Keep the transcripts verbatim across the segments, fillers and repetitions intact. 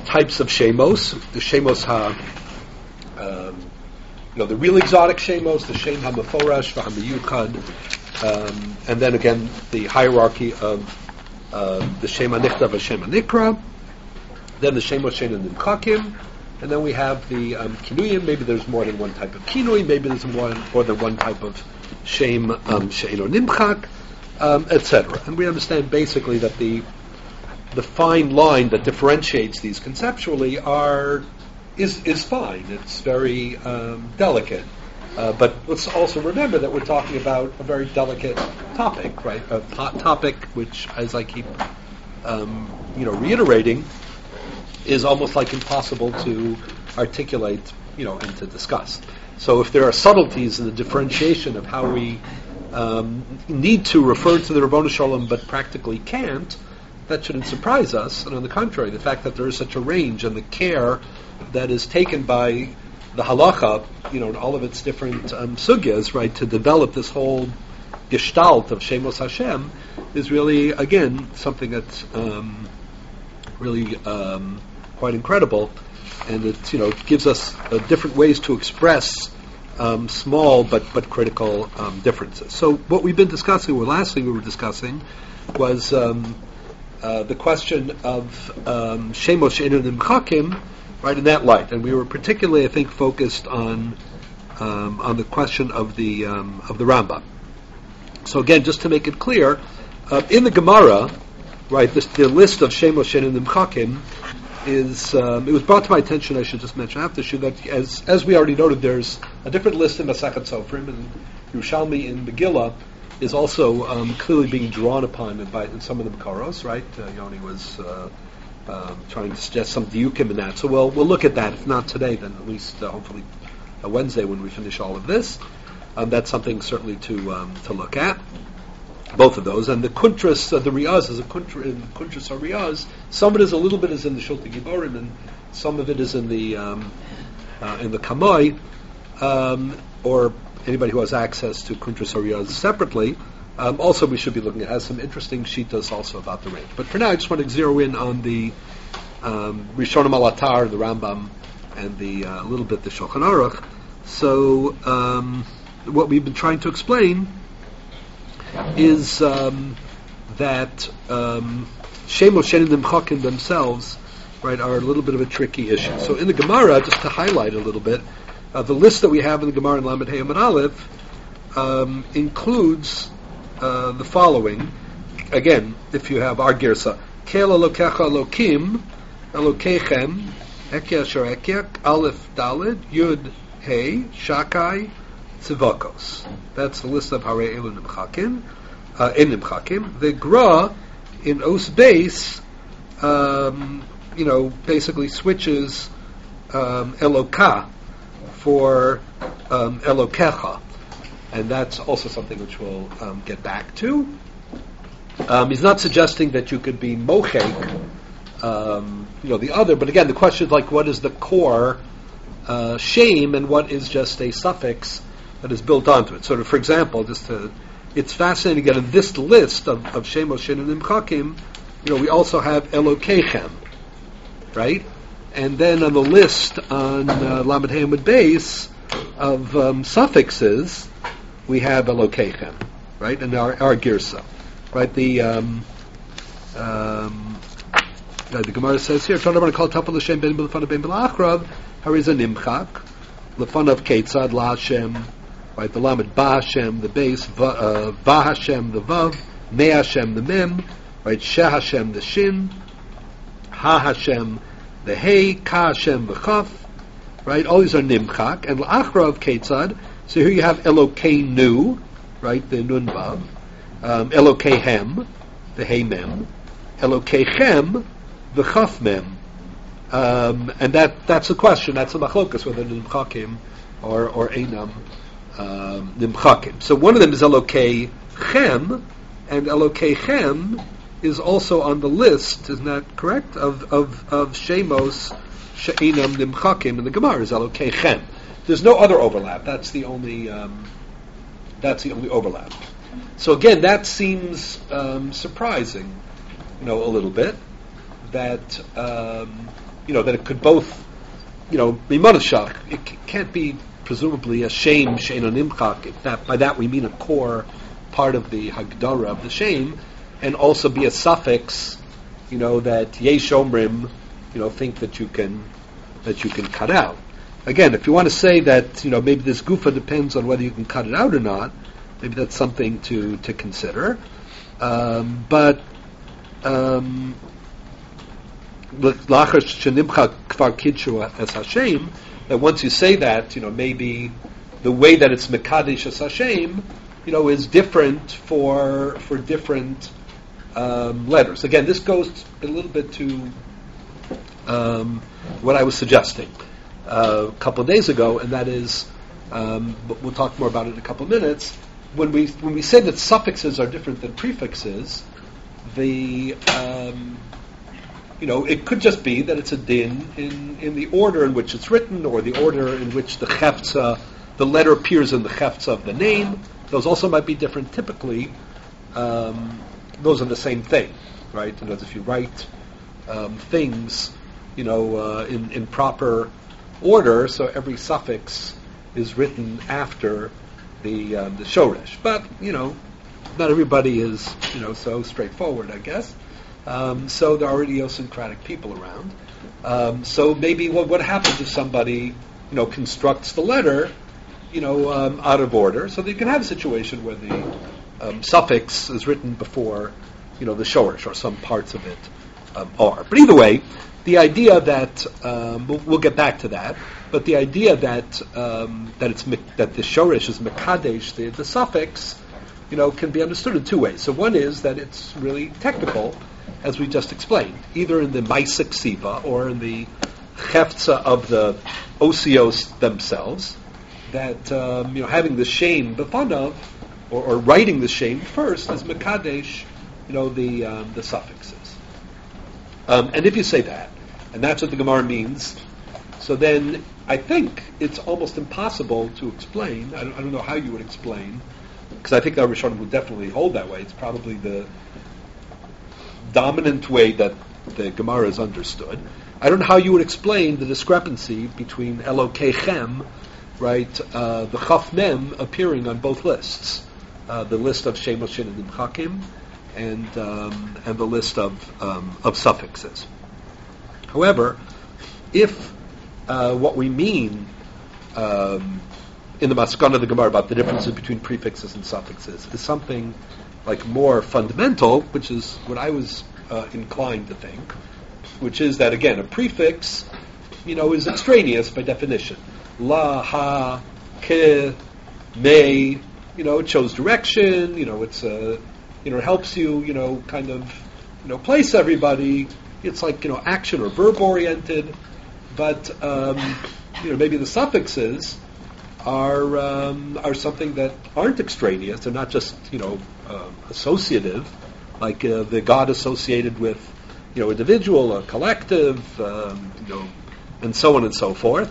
types of shemos. The shemos ha, um, you know, the real exotic shemos, the shem hamaforash, v'hamiyukad, um, and then again the hierarchy of uh, the shem hanichtav, and shem hanikra. Then the shemos shein and nimchakim, and then we have the um, kinuyim. Maybe there's more than one type of kinui. Maybe there's more, more than one type of shem um, shein or nimchak, um, et cetera. And we understand basically that the the fine line that differentiates these conceptually are is is fine. It's very um, delicate, uh, but let's also remember that we're talking about a very delicate topic, right? A hot topic, which, as I keep um, you know reiterating, is almost like impossible to articulate, you know, and to discuss. So, if there are subtleties in the differentiation of how we um, need to refer to the Ribbono Shel Olam but practically can't, that shouldn't surprise us. And on the contrary, the fact that there is such a range and the care that is taken by the halacha, you know, in all of its different um, sugyas, right, to develop this whole gestalt of Shemos Hashem is really, again, something that's um, really um, quite incredible, and it, you know, gives us uh, different ways to express um, small but but critical um, differences. So what we've been discussing, or last thing we were discussing, was um, uh, the question of um, Shemos She'eino Nimchakim, right, in that light, and we were particularly, I think, focused on um, on the question of the um, of the Rambam. So again, just to make it clear, uh, in the Gemara, right, this, the list of Shemos She'eino Nimchakim is, um, it was brought to my attention, I should just mention after Shu, that as as we already noted, there's a different list in Masechet Sofrim, and Yerushalmi in Megillah is also um, clearly being drawn upon by in some of the Makaros, right? Uh, Yoni was uh, um, trying to suggest some diukim in that. So we'll, we'll look at that. If not today, then at least uh, hopefully uh, Wednesday when we finish all of this. Um, that's something certainly to um, to look at. Both of those, and the kuntras, uh, the riyaz is a kuntra in kuntras or riyaz. Some of it is a little bit is in the Shulti Giborim, and some of it is in the um, uh, in the Kamoi, um, or anybody who has access to kuntras or riyaz separately. Um, also, we should be looking at has some interesting shitas also about the range. But for now, I just want to zero in on the um, Rishonim al Atar, the Rambam, and the uh, a little bit the Shulchan Aruch. So, um, what we've been trying to explain is um, that um, Shemos She'eino Nimchakim themselves, right, are a little bit of a tricky issue. So in the Gemara, just to highlight a little bit, uh, the list that we have in the Gemara in Lamed Hey Amud Aleph um, includes uh, the following. Again, if you have our girsa, Kel Elokecha Elokim Elokechem Ekia Asher Ekia Aleph Daled Yud Hey Shakai Tzivakos. That's the list of Harei Elu Nimchakim, uh, in Nimchakim. The Gra in Os Beis, um, you know, basically switches um, Eloka for um, Elokecha, and that's also something which we'll um, get back to. Um, he's not suggesting that you could be mochek, um, you know, the other, but again, the question is like, what is the core uh, shame, and what is just a suffix that is built onto it. So, to, for example, just to, it's fascinating that in this list of, of Shemos She'eino Nimchakim, you know, we also have Elokechem, right? And then on the list on uh, Lamed Hey Amud Beis of um, suffixes, we have Elokechem, right? And our, our girsa, right? The um, um, uh, the Gemara says here, "Tana call Tapal L'Shem Ben B'Lefanav Ben B'La'achrav Hariza Nimchak L'Fanav Keitzad La Hashem." Right, the Lamed Ba Hashem, the base, Va, uh, Va Hashem, the Vav, Me Hashem, the Mem, right, She Hashem, the Shin, Ha Hashem, the Hey, Ka Hashem, the Chaf, right, all these are Nimchak, and L'Achrav Keitzad, so here you have Elokeinu, right, the Nun Vav, um, Elokehem, the Hey Mem, Elokechem, the Chaf Mem, um, and that that's the question, that's the machlokas, whether Nimchakim or, or Einam, Um, Nimchakim. So one of them is Elokei Chem, and Elokei Chem is also on the list, isn't that correct? Of of, of Shemos She'einam Nimchakim in the Gemara is Elokei Chem. There's no other overlap. That's the only um, that's the only overlap. So again, that seems um, surprising, you know, a little bit that um, you know, that it could both, you know, be monashach. It c- can't be presumably a shame, shein nimchak. If that by that we mean a core part of the hagdara of the shame, and also be a suffix, you know, that yesh omrim, you know, think that you can that you can cut out. Again, if you want to say that, you know, maybe this gufa depends on whether you can cut it out or not, maybe that's something to to consider. Um, but um, that once you say that, you know, maybe the way that it's mekadesh as Hashem, you know, is different for for different um, letters. Again, this goes a little bit to um, what I was suggesting uh, a couple of days ago, and that is, um, but we'll talk more about it in a couple of minutes. When we when we say that suffixes are different than prefixes, the um, you know, it could just be that it's a din in, in the order in which it's written, or the order in which the cheftza, the letter appears in the cheftza of the name. Those also might be different. Typically, um, those are the same thing, right? And as if you write um, things, you know, uh, in, in proper order, so every suffix is written after the um, the shoresh. But, you know, not everybody is, you know, so straightforward, I guess. Um, so there are idiosyncratic people around. Um, so maybe what what happens if somebody, you know, constructs the letter, you know, um, out of order, so that you can have a situation where the um, suffix is written before, you know, the shoresh, or some parts of it um, are. But either way, the idea that um, we'll, we'll get back to that, but the idea that um, that it's that the shoresh is mekadesh, the, the suffix, you know, can be understood in two ways. So one is that it's really technical, as we just explained, either in the Maisa Ksiva or in the Cheftza of the Osios themselves, that um, you know, having the shame b'fanav, or, or writing the shame first, is Mekadesh, you know, the um, the suffixes. Um, and if you say that, and that's what the Gemara means, so then I think it's almost impossible to explain. I don't, I don't know how you would explain, because I think the Rishonim would definitely hold that way. It's probably the dominant way that the Gemara is understood. I don't know how you would explain the discrepancy between Elokechem, right, uh, the Chaf Mem appearing on both lists, uh, the list of Shemos Shin and Nimchakim, and um, and the list of um, of suffixes. However, if uh, what we mean um, in the Maskana of the Gemara about the differences between prefixes and suffixes is something like more fundamental, which is what I was uh, inclined to think, which is that, again, a prefix, you know, is extraneous by definition. La, ha, ke, me, you know, it shows direction, you know, it's uh, you know, it helps you, you know, kind of, you know, place everybody. It's like, you know, action or verb oriented, but um, you know, maybe the suffixes are um, are something that aren't extraneous. They're not just, you know, uh, associative, like uh, the God associated with, you know, individual, a collective, um, you know, and so on and so forth.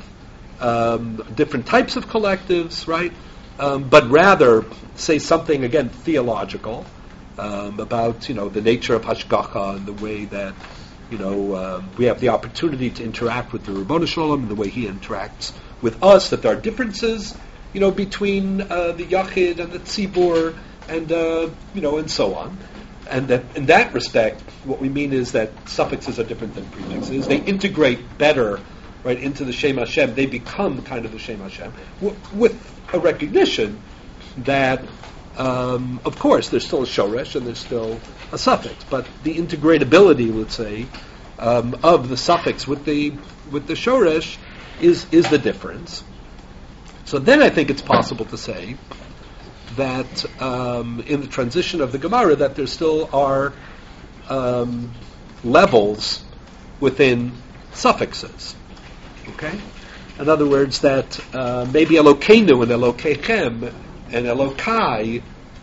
Um, different types of collectives, right? Um, but rather say something, again, theological um, about, you know, the nature of hashgacha and the way that, you know, uh, we have the opportunity to interact with the Ribono Shel Olam and the way He interacts with us, that there are differences, you know, between uh, the Yachid and the Tzibur, and uh, you know, and so on. And that in that respect, what we mean is that suffixes are different than prefixes. They integrate better, right, into the Shem Hashem. They become kind of the Shem Hashem, w- with a recognition that, um, of course, there's still a shoresh and there's still a suffix, but the integratability, let's say, um, of the suffix with the with the shoresh is is the difference. So then I think it's possible to say that um, in the transition of the Gemara that there still are um, levels within suffixes. Okay? In other words, that uh, maybe Elokeinu and Elokechem and Elokai,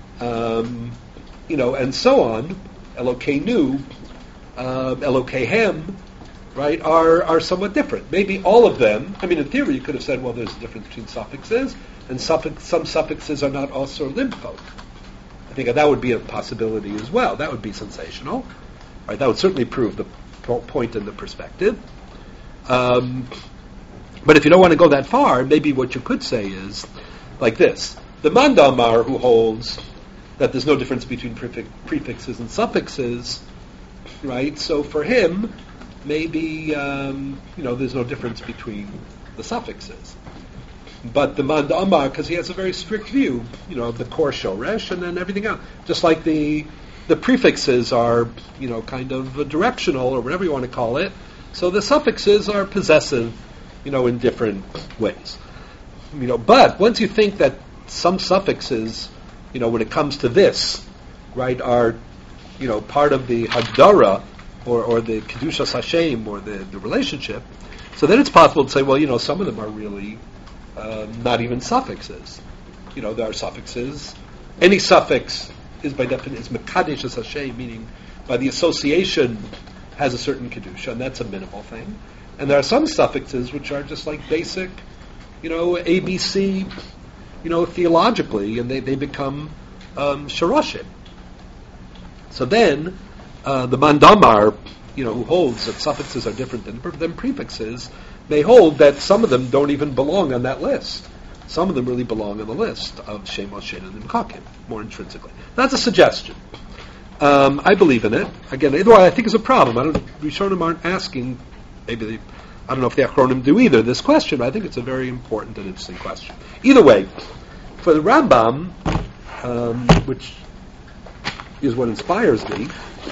um, you know, and so on, Elokeinu, uh, Elokehem, right, are are somewhat different. Maybe all of them, I mean, in theory, you could have said, well, there's a difference between suffixes, and suffix, some suffixes are not also limchok. I think that would be a possibility as well. That would be sensational. Right? That would certainly prove the po- point in the perspective. Um, but if you don't want to go that far, maybe what you could say is like this. The Mandamar, who holds that there's no difference between prefix, prefixes and suffixes, right? So for him, maybe, um, you know, there's no difference between the suffixes. But the Mandamar, because he has a very strict view, you know, of the core shoresh and then everything else. Just like the the prefixes are, you know, kind of directional or whatever you want to call it. So the suffixes are possessive, you know, in different ways. You know, but once you think that some suffixes, you know, when it comes to this, right, are, you know, part of the Hagdara or, or the Kedushas Hashem or the, the relationship, so then it's possible to say, well, you know, some of them are really um, not even suffixes. You know, there are suffixes. Any suffix is by definition is Mekadesh as Hashem, meaning by the association has a certain Kedusha, and that's a minimal thing. And there are some suffixes which are just like basic, you know, A B C, you know, theologically, and they, they become um, Shoroshim. So then, uh, the Mandamar, you know, who holds that suffixes are different than, than prefixes, may hold that some of them don't even belong on that list. Some of them really belong on the list of Shemos, Shein, and Nimchakim, more intrinsically. That's a suggestion. Um, I believe in it. Again, either way, I think it's a problem. I don't. Rishonim aren't asking. Maybe they, I don't know if the Achronim do either. This question, but I think it's a very important and interesting question. Either way, for the Rambam, um, which is what inspires me,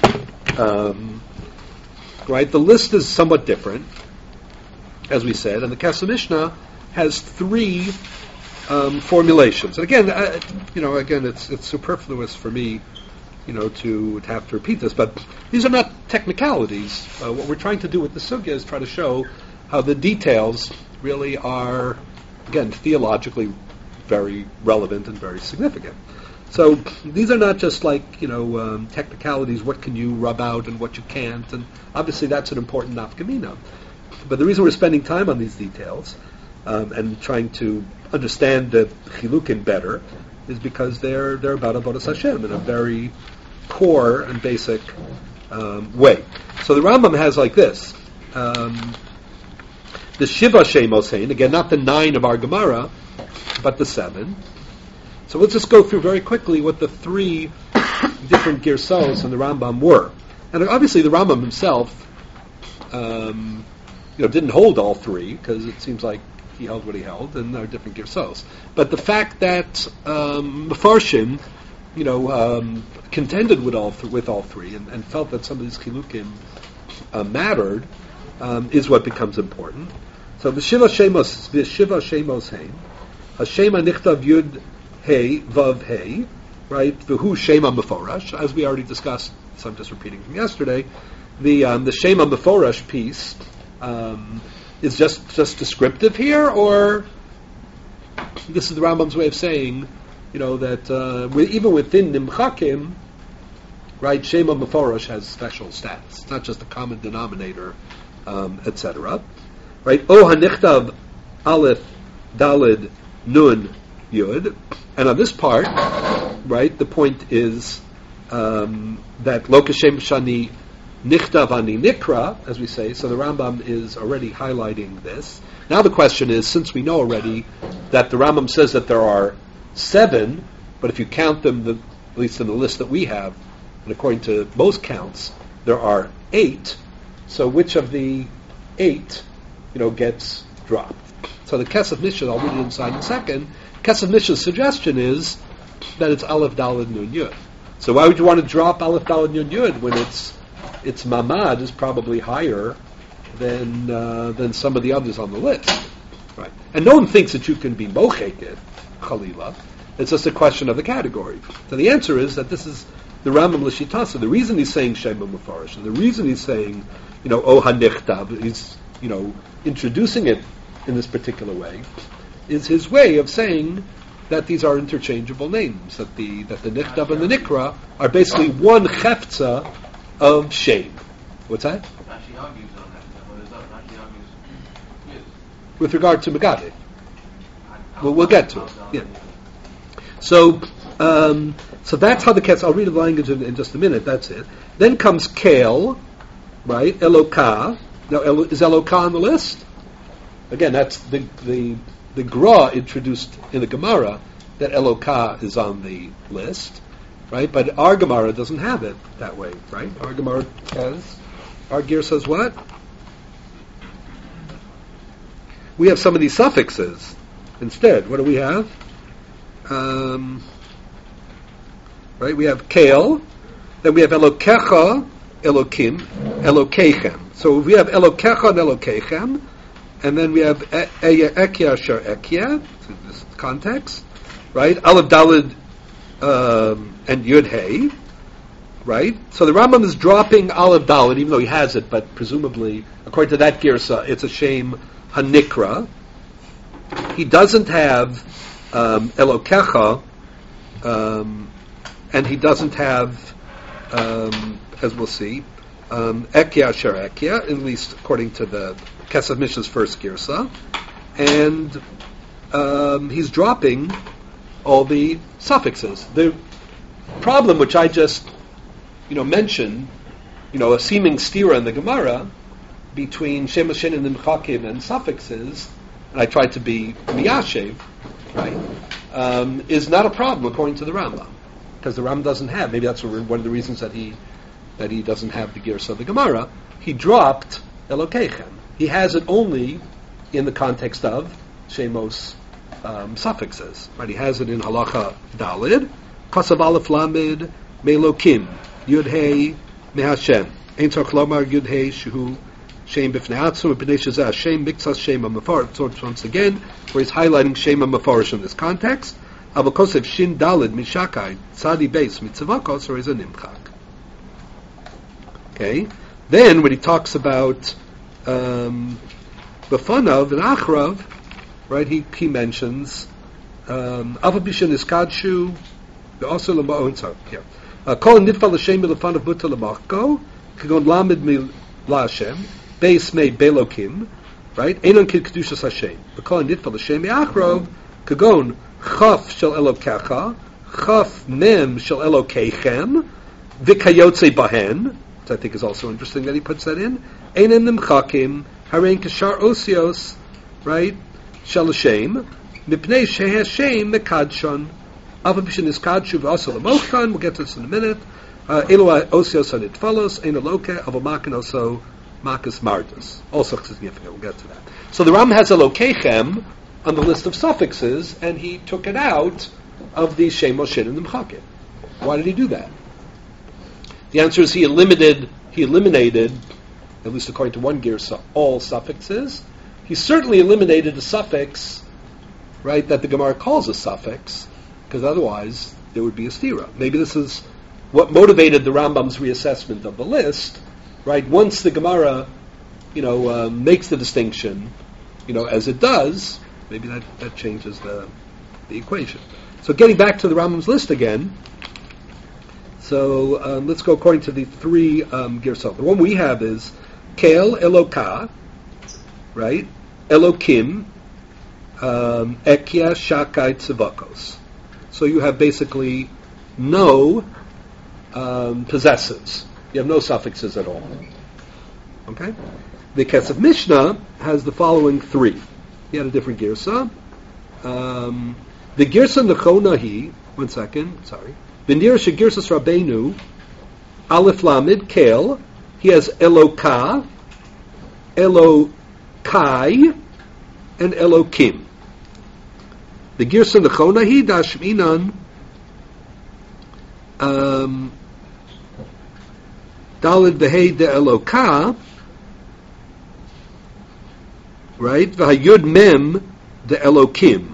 um, right? The list is somewhat different, as we said, and the Kesef Mishnah has three um, formulations. And again, I, you know, again, it's it's superfluous for me, you know, to, to have to repeat this, but these are not technicalities. Uh, what we're trying to do with the sugya is try to show how the details really are, again, theologically very relevant and very significant. So these are not just like, you know, um, technicalities, what can you rub out and what you can't, and obviously that's an important nafkamina. But the reason we're spending time on these details um, and trying to understand the chilukin better is because they're they're about Avodas Hashem in a very core and basic um, way. So the Rambam has like this: um, the Shiva Shemos Hein, again, not the nine of our Gemara, but the seven. So let's just go through very quickly what the three different girsos in the Rambam were. And obviously the Rambam himself, um, you know, didn't hold all three because it seems like he held what he held, and there are different girsos. But the fact that um, Mefarshim, you know, um, contended with all th- with all three and, and felt that some of these chilukim uh, mattered um, is what becomes important. So the Shiva Shemos, the Shiva Shemos Hein, Hashem Anichtav Yud Hey Vav Hey, right? V'hu Shema Meforash, as we already discussed. So I'm just repeating from yesterday. The um, the Shema Meforash piece um, is just just descriptive here, or this is the Rambam's way of saying, you know, that uh, with, even within Nimchakim, right, Shema Meforash has special status. It's not just a common denominator, um, et cetera. Right? O Hanichtav Aleph Dalid Nun Yud. And on this part, right, the point is um, that Lo Kashem Shani Nichtav Ani Nikra, as we say. So the Rambam is already highlighting this. Now the question is, since we know already that the Rambam says that there are seven, but if you count them, the, at least in the list that we have, and according to most counts, there are eight. So which of the eight, you know, gets dropped? So the Kesef Mishnah, I'll read it inside in a second. Kesef Mishnah's suggestion is that it's Aleph Daled Nun Yud. So why would you want to drop Aleph Daled Nun Yud when its its mamad is probably higher than uh, than some of the others on the list, right? And no one thinks that you can be mochek it, Chalila. It's just a question of the category. So the answer is that this is the Rambam L'Shitasa. The reason he's saying Shema Mefarish, and the reason he's saying, you know, O Hanichtav, he's, you know, introducing it in this particular way, is his way of saying that these are interchangeable names, that the that the Nichtav and the Nikra are basically one Cheftza of Shem. What's that? Rashi argues on that. What is that? Rashi argues yes. With regard to Megade. Well, we'll get to it. Yeah. So, um, so that's how the Kesef. I'll read the language in, in just a minute. That's it. Then comes Kel, right? Eloka, Now, El- is Elokah on the list? Again, that's the the the Gra introduced in the Gemara that Elokah is on the list, right? But our Gemara doesn't have it that way, right? Our Gemara has, our gear says what? We have some of these suffixes instead. What do we have? Um, right, we have Kale, then we have Elokecha, Elokim, Elokechem. So we have Elokecha and Elokechem, and then we have Ekya Asher Ekya, in this context, right? Aleph Dalid um, and Yud Hey, right? So the Rambam is dropping Aleph Dalid, even though he has it, but presumably, according to that Girsa, it's a shame Hanikra. He doesn't have um, Elokecha, um, and he doesn't have, um, as we'll see, um, Ekya Asher Ekya, at least according to the Kesef Mishnah's first Girsa, and um, he's dropping all the suffixes. The problem, which I just, you know, mentioned, you know, a seeming stira in the Gemara between Shem Hashem and Nimchakim and suffixes, and I tried to be miyashev, right, um, is not a problem according to the Rambam, because the Rambam doesn't have. Maybe that's one of the reasons that he that he doesn't have the Girsa of the Gemara. He dropped Elokechem. He has it only in the context of Shemos um, suffixes. Right? He has it in Halacha Dalid, Kasav Aleph Lamed, Melokim, Yud Hey, Mehashem. Ein Tzarich Lomar Yud Hey Shehu Shem B'fnei Atzum B'nei Shezah Shem Mikzas Shem HaMefarsh. So once again, where he's highlighting Shem HaMefarsh in this context. Aval Kosev Shin Dalid Mishakai Tzadi Beis Mitzvakos, or is a Nimchak. Okay. Then when he talks about um, B'fanav and Achrav, right? He he mentions Aval Bishin Iskadshu also L'ma'on Tzar. Yeah. Kol Nitfal L'Shem L'fanav Buta L'Machko Kagon Lamed Mi LaHashem Beis Mei Belokim, right? Einon Kid Kedushas Hashem. Kol Nitfal L'Shem Achrav Kagon Chaf Shel Elokecha Chaf Mem Shel Elokechem V'Kayotze Bahen. I think is also interesting that he puts that in. Einim Nimchakim, Harein Kashar Osios, right? Shel Hashem, Mipnei Sheh Hashem Mekadshon, Ava Bishin Iskadshu also Lamochan. We'll get to this in a minute. Elo Osios Hanitfalos, Ein Eloke, Avamakin also Makas Mardas. Also significant. We'll get to that. So the Ram has Elokechem on the list of suffixes, and he took it out of the Shemos Shin and Nimchakim. Why did he do that? The answer is he eliminated, he eliminated, at least according to one Girsa, all suffixes. He certainly eliminated a suffix, right, that the Gemara calls a suffix, because otherwise there would be a stira. Maybe this is what motivated the Rambam's reassessment of the list, right? Once the Gemara, you know, uh, makes the distinction, you know, as it does, maybe that, that changes the the equation. So getting back to the Rambam's list again. So um, let's go according to the three um, Girsot. The one we have is Kel Elokah, right? Elokim, um, Ekya Shakai Tzivakos. So you have basically no um, possessives. You have no suffixes at all. Okay? The Kesef Mishnah has the following three. He had a different Girsa. Um, the Girsa Nechonahi, one second, sorry. The nearest Girsas Rabbeinu, Aleph Lamed, Kel, he has Elokah, Elokai, and Elokim. The Girsa Nechonahi, Dashminan, um, Dalid Vehei de Elokah, right? V'hayud Mem de Elokim.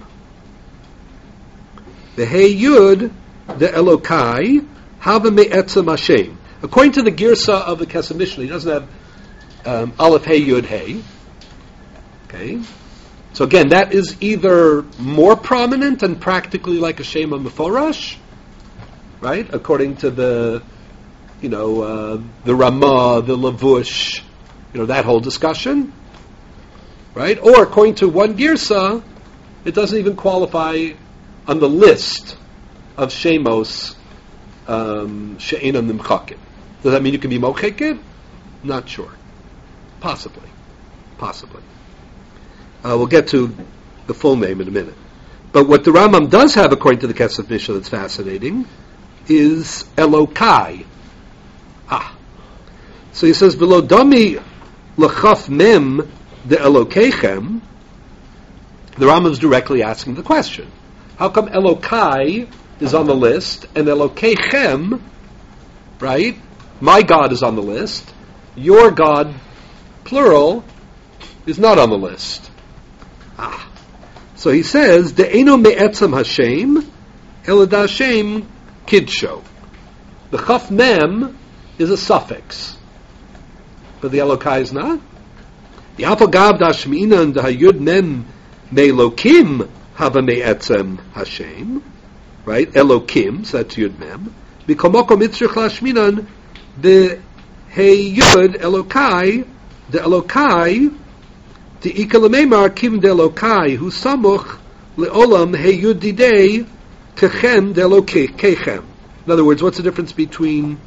Vehei Yud the Elokai, Hava Me'etzem Hashem. According to the Girsa of the Kesef Mishnah, he doesn't have um, Aleph Hey Yud Hey. Okay, so again, that is either more prominent and practically like a Shema Meforash, right? According to the, you know, uh, the Ramah, the Lavush, you know, that whole discussion, right? Or according to one Girsa, it doesn't even qualify on the list of Shemos um, She'enam Nimchakim. Does that mean you can be Mochekid? Not sure. Possibly. Possibly. Uh, we'll get to the full name in a minute. But what the Rambam does have, according to the Kesef Mishnah, that's fascinating, is Elokai. Ah. So he says, V'lo dami l'chaf mem de Elokeichem. The Rambam's directly asking the question. How come Elokai is on the list, and Elokeichem, right, my God is on the list, your God, plural, is not on the list? Ah. So he says, De'eno me'etzam Hashem, elada Hashem kidsho. The chaf mem is a suffix, but the Elokai is not. The apagav dashminan the hayud mem me'elokim haba me'etzam Hashem, right? Elokim, so that's yud mem. B'komoko mitzrich lashminan the heyud Elokai, the Elokai. The ikalamemar kim de Elokai hu samuch leolam heyud didei kechem de Elokechem. In other words, what's the difference between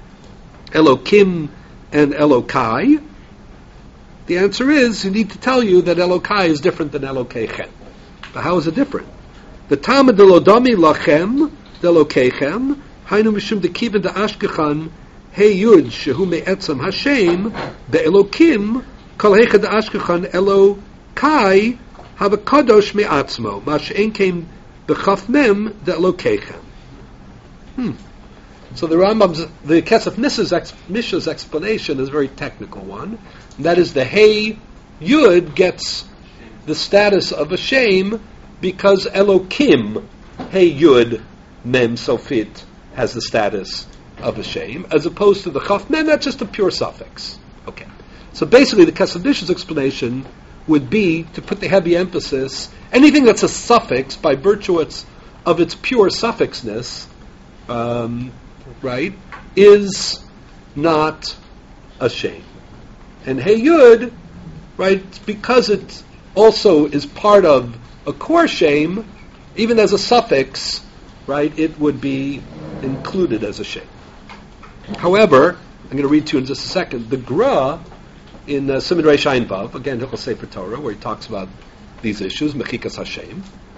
Elokim and Elokai? The answer is, you need to tell you that Elokai is different than Elokechem. But how is it different? The Talmud de lodami lachem de Elokechem hainu mishum de kiven de ashkechan heyud shehu me'etzam Hashem de Elokim Kol hechad ashkechan Elokai have a kadosh me'atzmo. Mash'en came b'chaf mem de Elokeichem. Hmm. So the Rambam's, the Kesef Mishnah's, ex, Mishnah's explanation is a very technical one. And that is the Hey Yud gets the status of a shame because Elokim Hey Yud Mem Sofit has the status of a shame, as opposed to the Chaf Mem, that's just a pure suffix. Okay. So basically, the Kesef Mishnah's explanation would be to put the heavy emphasis, anything that's a suffix by virtue of its pure suffixness, um, right, is not a shame. And Hey Yud, right, because it also is part of a core shame, even as a suffix, right, it would be included as a shame. However, I'm going to read to you in just a second, the Gra, in uh, Siman Reish Ayin Vav, again, Hilchos Sefer Torah, where he talks about these issues, Mechikas Hashem,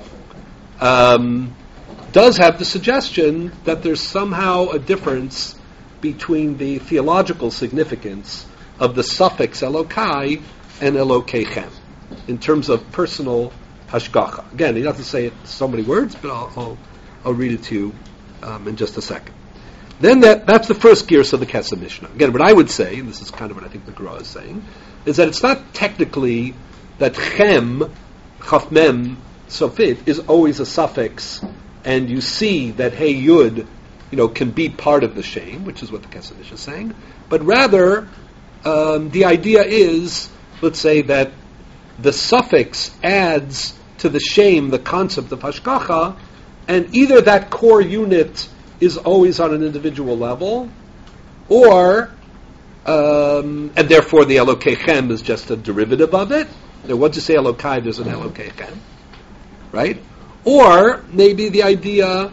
um, does have the suggestion that there's somehow a difference between the theological significance of the suffix Elokai and Elokeichem in terms of personal hashgacha. Again, he doesn't say it in so many words, but I'll, I'll, I'll read it to you um, in just a second. Then that, that's the first gears of the Kesef Mishnah. Again, what I would say, and this is kind of what I think the Gra is saying, is that it's not technically that chem, chaf mem, sofit, is always a suffix, and you see that hey yud, you know, can be part of the shame, which is what the Kesef Mishnah is saying, but rather, um, the idea is, let's say that the suffix adds to the shame the concept of hashgacha, and either that core unit is always on an individual level, or, um, and therefore the Elokeichem is just a derivative of it. Now, once you say Elokai, there's an Elokeichem, right? Or maybe the idea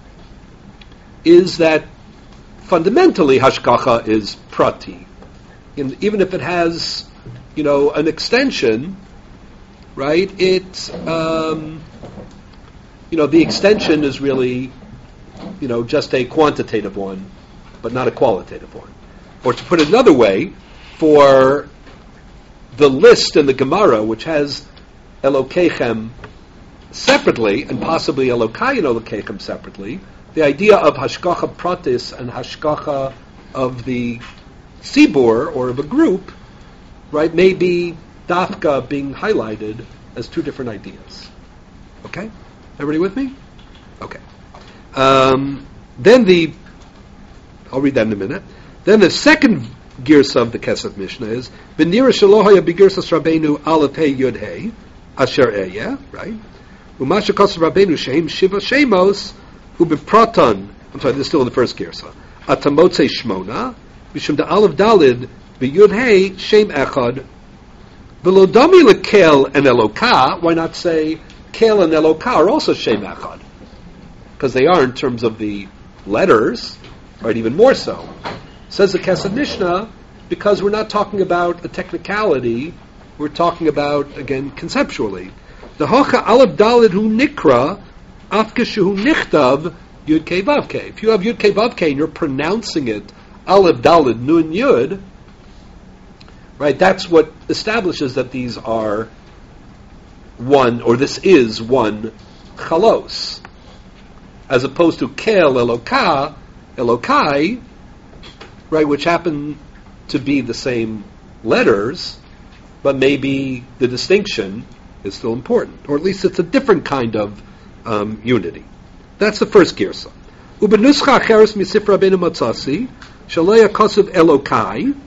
is that fundamentally Hashgacha is prati, and even if it has, you know, an extension, right? It, um, you know, the extension is really, you know, just a quantitative one, but not a qualitative one. Or to put it another way, for the list in the Gemara, which has Elokeichem separately, and possibly Elokai and Elokeichem separately, the idea of Hashgacha Pratis and Hashgacha of the Sibur, or of a group, right, may be Dafka being highlighted as two different ideas. Okay? Everybody with me? Okay. Um, then the, I'll read that in a minute. Then the second girsa of the Kesef Mishnah is V'nira shalohaya b'girsas Rabbeinu aleph hey yud hey asher eya, right? Umasha kos Rabbeinu sheim shiva shemos ubepratan. I'm sorry, this is still in the first girsa. Atamotze shmona mishum da aleph dalid b'yud hey shem echad v'lo dami lekel and eloka. Why not say kel and eloka are also shem echad? Because they are in terms of the letters, right, even more so. Says the Kesef Mishnah, because we're not talking about a technicality, we're talking about, again, conceptually. The hocha aleph dalid hu nikra, afkeshu hu nichtav, yud kei vav kei. If you have yud kei vav kei and you're pronouncing it aleph dalid nun yud, right, that's what establishes that these are one, or this is one chalos, as opposed to kel eloka, elokai, right, which happen to be the same letters, but maybe the distinction is still important, or at least it's a different kind of um, unity. That's the first girsa. Ubenuscha acheres misifra ben matzasi shalei kosev elokai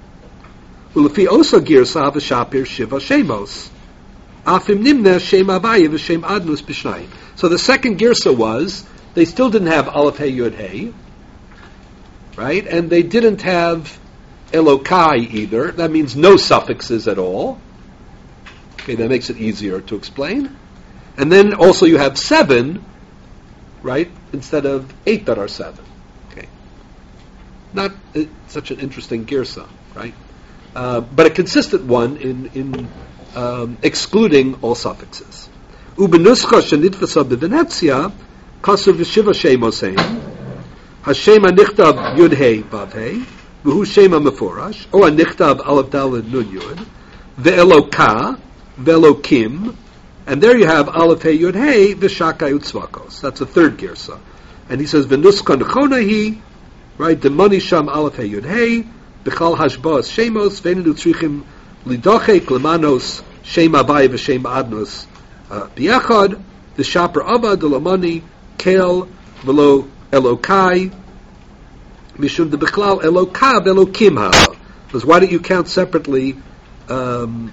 ulefi osa girsa v'shapir shiva shemos afim nimna shem abaye v'shem adnus b'shnayim. So the second girsa was they still didn't have aleph hey yud hey, right, and they didn't have elokai either. That means no suffixes at all. Okay, that makes it easier to explain. And then also you have seven, right, instead of eight that are seven. Okay, not uh, such an interesting girsa, right? Uh, but a consistent one in in um, excluding all suffixes. Ubenuscha shenitfasa b'Venetzia kasu v'shiva shemosein hashem anichtav yud hey vav hey v'hu shema meforash or anichtav aleph daled nun yud ve'eloka ve'elokim, and there you have aleph hey yud hey v'shaka utzvakos. That's a third girsa, and he says v'nuscha nechona hi, right, the money sham aleph hey yud hey b'chal hashbos shemos v'enenu tzrichim lidochek lemanos shem abai v'shem adnos biachad the shaper ava de lamani kel v'lo elokai mishum de b'chlal eloka v'elokim ha. Because why don't you count separately um,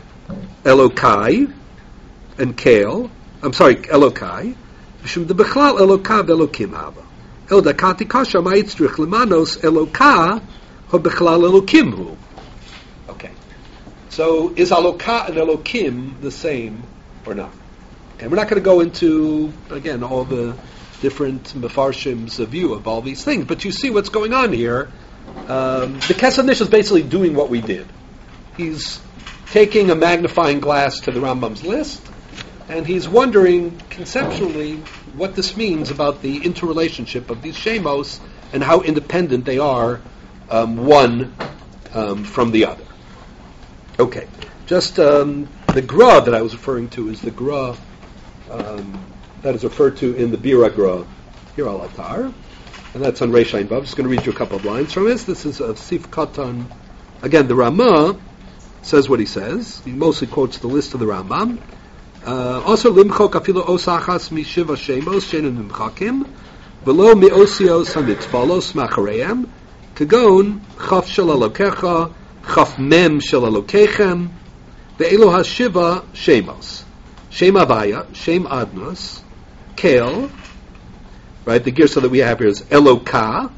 elokai and kel? I'm sorry, elokai mishum de b'chlal eloka v'elokim hava. El dakati kasha ma'itzrich lemanos eloka ho b'chlal elokim hu. Okay, so is aloka and elokim the same or not? And we're not going to go into, again, all the different mefarshim's view of all these things, but you see what's going on here. Um, the Kesef Mishnah is basically doing what we did. He's taking a magnifying glass to the Rambam's list, and he's wondering conceptually what this means about the interrelationship of these shemos and how independent they are, um, one um, from the other. Okay, just um, the gra that I was referring to is the gra um, that is referred to in the Bira gra here al Atar, and that's on Reish Ayin Vav. I'm just going to read you a couple of lines from this. This is a Sif Katan. Again, the Ramah says what he says. He mostly quotes the list of the Rambam. Uh, also, limchok afilo osachas mi shiva shemos shenu nimchakim velo mi osios hamitfalos machareim kagon chaf shel alokecha chaf mem shel alokechem ve'elo hashiva shemos shem avaya shem adnos kel. Right, the girsa that we have here is eloka,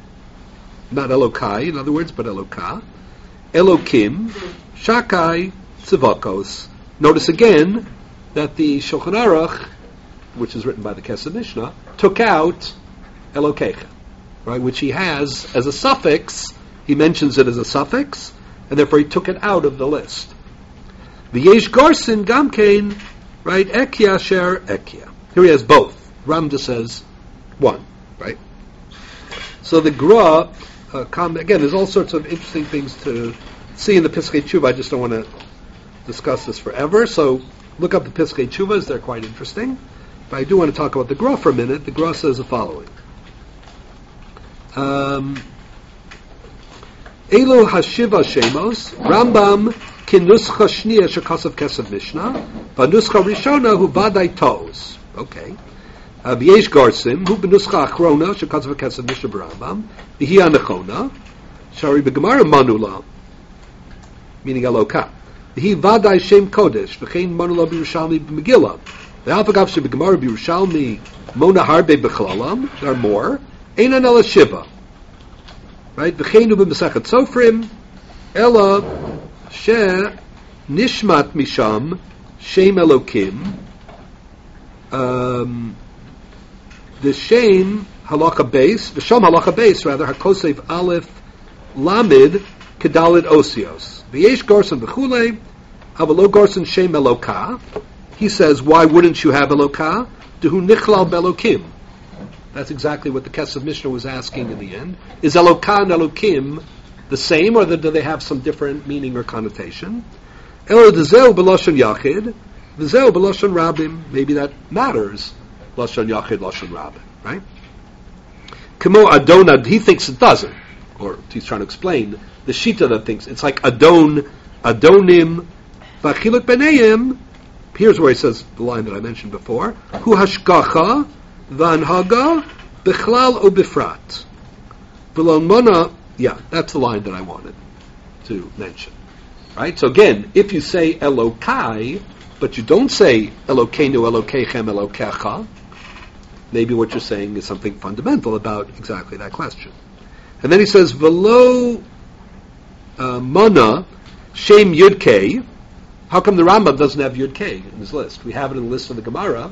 not elokai, in other words, but eloka, elokim, shakai, tzivakos. Notice again that the Shulchan Aruch, which is written by the Kesef Mishnah, took out elokecha, right, which he has as a suffix. He mentions it as a suffix, and therefore he took it out of the list. V'yesh garsin gamkein, right, ekya sher ekya. Here he has both. Ram just says one, right? So the Gra, uh, com- again, there's all sorts of interesting things to see in the Piskei Tshuva. I just don't want to discuss this forever. So look up the Piskei Tshuvas; they're quite interesting. But I do want to talk about the Gra for a minute. The Gra says the following: um, Elo hashiva shemos Rambam kinuscha shniya shekasav Kesef Mishnah v'nuscha rishona hu vaday tos. Okay. V'yesh garsim hu b'nuscha achrona shekasav Kesef Mishnah b'Rambam v'hi anechona shari b'gemara manula, meaning aloka v'hi vaday shem kodesh v'chein manula b'Yerushalmi b'Megillah v'alfagav sheb'gemara b'Yerushalmi mona harbe b'chlalam, there are more einan ela shiva, right? V'chein hu b'Masechet Sofrim ela she nishmat misham shem elokim. Um, the shame halacha base, the sham halacha base rather, hakosef aleph lamid Kedalit Osios. V'yesh Gorson v'chulei, Havalo Gorson Shem Eloka. He says, why wouldn't you have Eloka? Dehu Nichlal Belokim. That's exactly what the Kesef Mishnah was asking in the end. Is Eloka and Elokim the same, or do they have some different meaning or connotation? Elo Dezeu B'Lashon Yachid, Dezeu B'Lashon Rabim. Maybe that matters. Lashon Yachid, Lashon Rabim, right? Kamo Adonad, he thinks it doesn't, or he's trying to explain the Shita that thinks it's like Adon, Adonim, V'Achiluk B'Neim. Here's where he says the line that I mentioned before: Hu Hashgacha V'Anhaga B'Chlal O B'Frat. V'Lo Mona. Yeah, that's the line that I wanted to mention. Right. So again, if you say Elokai, but you don't say Elokeinu, Elokeichem, Elokecha, maybe what you're saying is something fundamental about exactly that question. And then he says, Velo uh, Mana Shem Yud-Kei. How come the Rambam doesn't have Yud-Kei in his list? We have it in the list of the Gemara.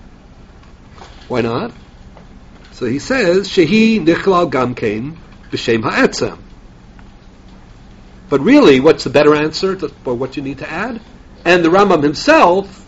Why not? So he says, Shehi Nichlal Gamkein B'Shem Ha'etzem. But really, what's the better answer to, for what you need to add? And the Rambam himself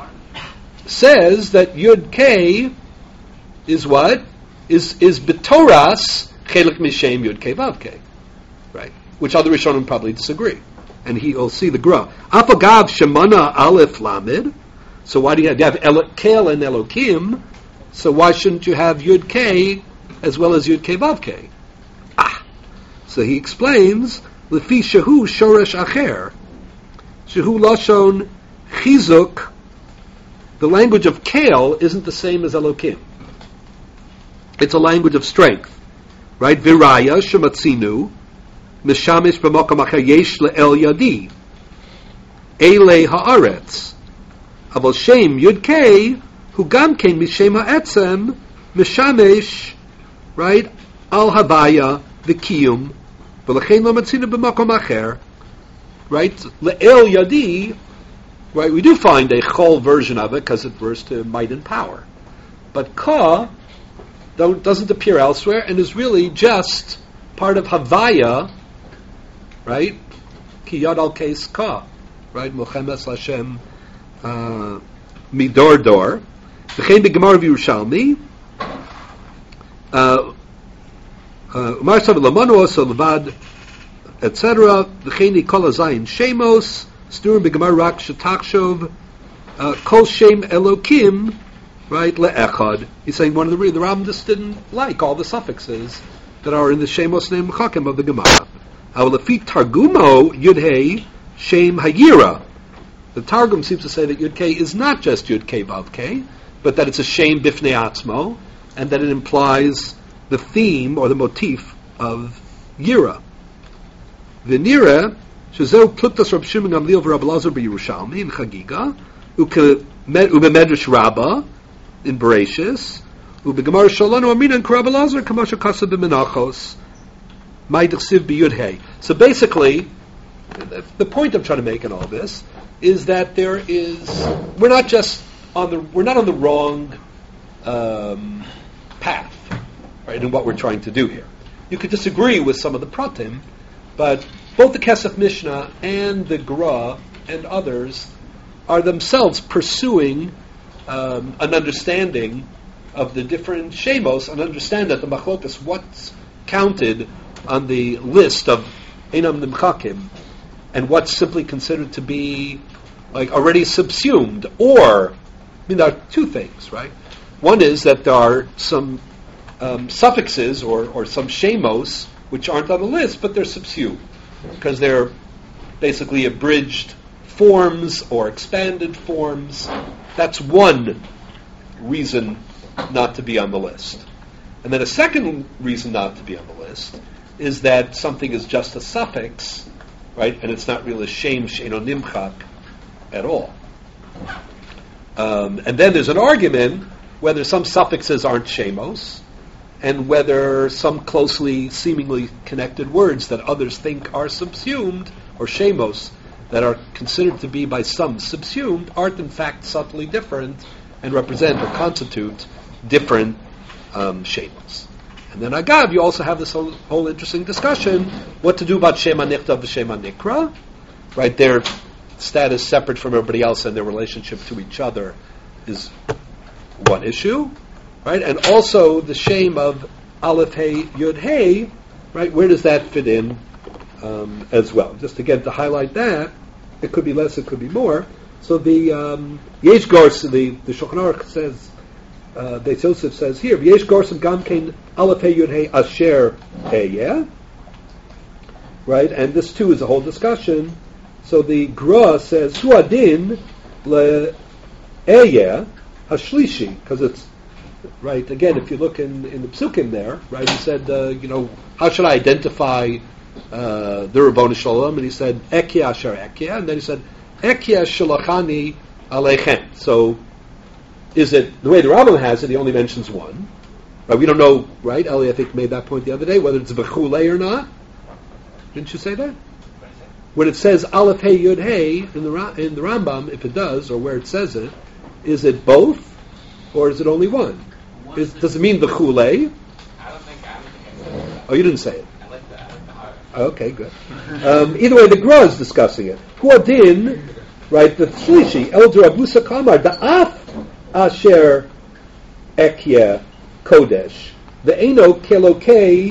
says that Yud-Kei is what? Is is B'Toras Chelik Mishem Yud-Kei Vav-Kei. Right? Which other Rishonim probably disagree. And he will see the Gra. Apagav Shemana Aleph Lamed. So why do you have, you have El- Kel and Elokim? So why shouldn't you have Yud-Kei as well as Yud-Kei Vav-Kei? Ah! So he explains, Lefi Shehu Shoresh Acher. Shehu Lashon Chizuk. The language of Kel isn't the same as Elokim. It's a language of strength. Right? Viraya Shematzinu. Mishamish b'makam acher yesh le'el yadi. Elei haaretz. Aval shem Yud-Kei hu gamkein mishem ha'etzem mishamish, right, al havaya v'kiyum v'lechein lo matzinu b'makam acher. Right? Le'el yadi. Right? We do find a chol version of it because it refers to might and power. But ka doesn't appear elsewhere and is really just part of havaya. Right? Ki yad al keis ka. Right? Mochemes Lashem uh, midor dor. V'chein b'gemar of Yerushalmi. Umar sav lamanu oso levad, et cetera. V'chein nikol azayin shemos. Sturim b'gemar rak shetachshov. Kol shem Elokim. Right? Le'echad. He's saying one of the the Rambam just didn't like all the suffixes that are in the shemos name chakim of the Gemara. Awalafi Targumo Yud-Hey Shem Hayira. The Targum seems to say that Yud-Kei is not just Yud-Kei Vav-Kei, but that it's a Shem Bifnei Atzmo, and that it implies the theme or the motif of Yira. V'nira Shezeu Pluktas Rab Shimon Gamliel v'Rab Elazar b'Yerushalmi in Chagiga, u'bemedrash Rabbah in Bereshis, u'begemar Sholanu Aminan k'Rab Elazar k'masha kasa b'Menachos. So basically, the point I'm trying to make in all this is that there is we're not just on the we're not on the wrong um, path, right? In what we're trying to do here, you could disagree with some of the pratim, but both the Kesef Mishnah and the Gra and others are themselves pursuing um, an understanding of the different shemos and understand that the machlokas what's counted on the list of Einam Nimchakim and what's simply considered to be like already subsumed, or I mean there are two things, right? One is that there are some um, suffixes or, or some shemos which aren't on the list, but they're subsumed because they're basically abridged forms or expanded forms. That's one reason not to be on the list. And then a second reason not to be on the list is that something is just a suffix, right, and it's not really a shem she'eno nimchak at all. Um, and then there's an argument whether some suffixes aren't shemos, and whether some closely, seemingly connected words that others think are subsumed, or shemos, that are considered to be by some subsumed, aren't in fact subtly different and represent or constitute different um, shemos. And then Agav, you also have this whole, whole interesting discussion, what to do about Shema Nichtav and Shema Nikra, right? Their status separate from everybody else and their relationship to each other is one issue, right? And also the shame of Aleph Hey Yud Hey, right? Where does that fit in um, as well? Just again to highlight that, it could be less, it could be more. So the um, Yesh Gors, the the Shulchan Aruch says, uh, Beis Yosef says here, Yesh Gorsim Gam Kein Aleph Hey Yud Hey Asher Hey, yeah, right? And this too is a whole discussion. So the Gra says Hu Adin Le Eya Hashlishi, because it's right. Again, if you look in, in the Psukim there, right, he said, uh, you know, how should I identify uh, the Rabboni Shalom? And he said Ekia Asher Ekia, and then he said Ekia Shalachani Aleichem. So, is it the way the Rambam has it? He only mentions one. Right? We don't know, right? Eli, I think, made that point the other day, whether it's Bechulei or not. Didn't you say that? When it says Aleph Hey Yud Hey in the in the Rambam, if it does, or where it says it, is it both, or is it only one? Is, does it mean Bechulei? I don't think I don't think I said that. Oh, you didn't say it. I like that. Okay, good. Um, either way, the Gra is discussing it. Huadin, right, the Shlishi, Elder Abusa Kamar, the Af Asher Ekya Kodesh, the Eno Kelokei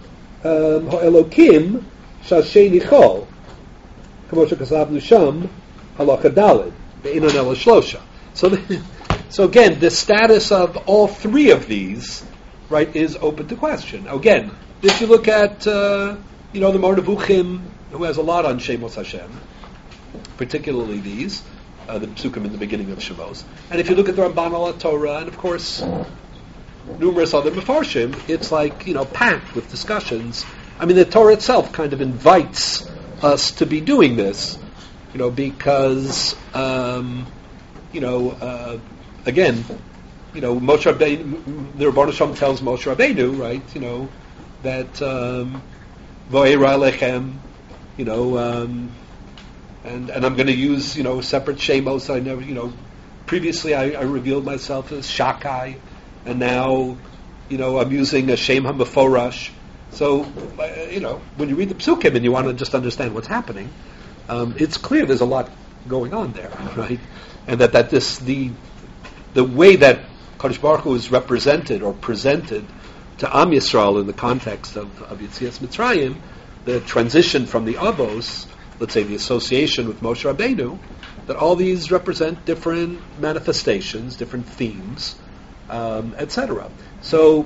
um, Elokim Shashe Nichol, Kamosha Kasav Nusham, Halacha Dalid, the Eno Nela Shlosha. So, the, so again, the status of all three of these, right, is open to question. Again, if you look at, uh, you know, the Mordevuchim, who has a lot on Shemos Hashem, particularly these, uh, the Psukim in the beginning of Shemos, and if you look at the Ramban al Torah, and of course, numerous other Mefarshim, it's like, you know, packed with discussions. I mean, the Torah itself kind of invites us to be doing this, you know, because, um, you know, uh, again, you know, Moshe Rabbeinu, the Rebbeinu Shalom tells Moshe Rabbeinu, right, you know, that um, Vo'era Lechem, you know, um, and and I'm going to use, you know, separate shemos. I never, you know, previously I, I revealed myself as Shakai, and now, you know, I'm using a Shem HaMeforash. So, uh, you know, when you read the Psukim and you want to just understand what's happening, um, it's clear there's a lot going on there, right? And that, that this the the way that Kadosh Baruch Hu is represented or presented to Am Yisrael in the context of, of Yetzias Mitzrayim, the transition from the Avos, let's say the association with Moshe Rabbeinu, that all these represent different manifestations, different themes, um, et cetera. So,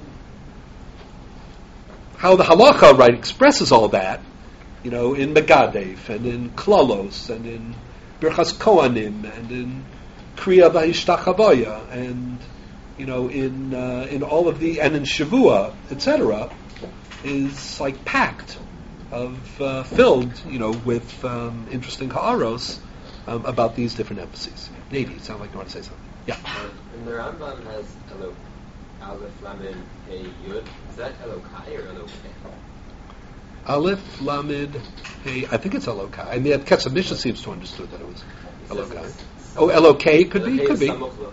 how the halacha, right, expresses all that, you know, in Megadev and in Klalos and in Birchas Kohanim and in Kriya V'Hishtachavaya and, you know, in uh, in all of the, and in Shavua, et cetera, is like packed of, uh, filled, you know, with um, interesting ha'aros um, about these different emphases. Nady, it sounds like you want to say something. Yeah. Um, and the Rambam has Elo, Aleph, Lamed, Hey, Yud. Is that Elokai or Elokei? Aleph, Lamed, Hey, I think it's Elokai. I mean, Ketz Mishnah seems to understood that it was Elokai. Oh, Elokei could be, could be.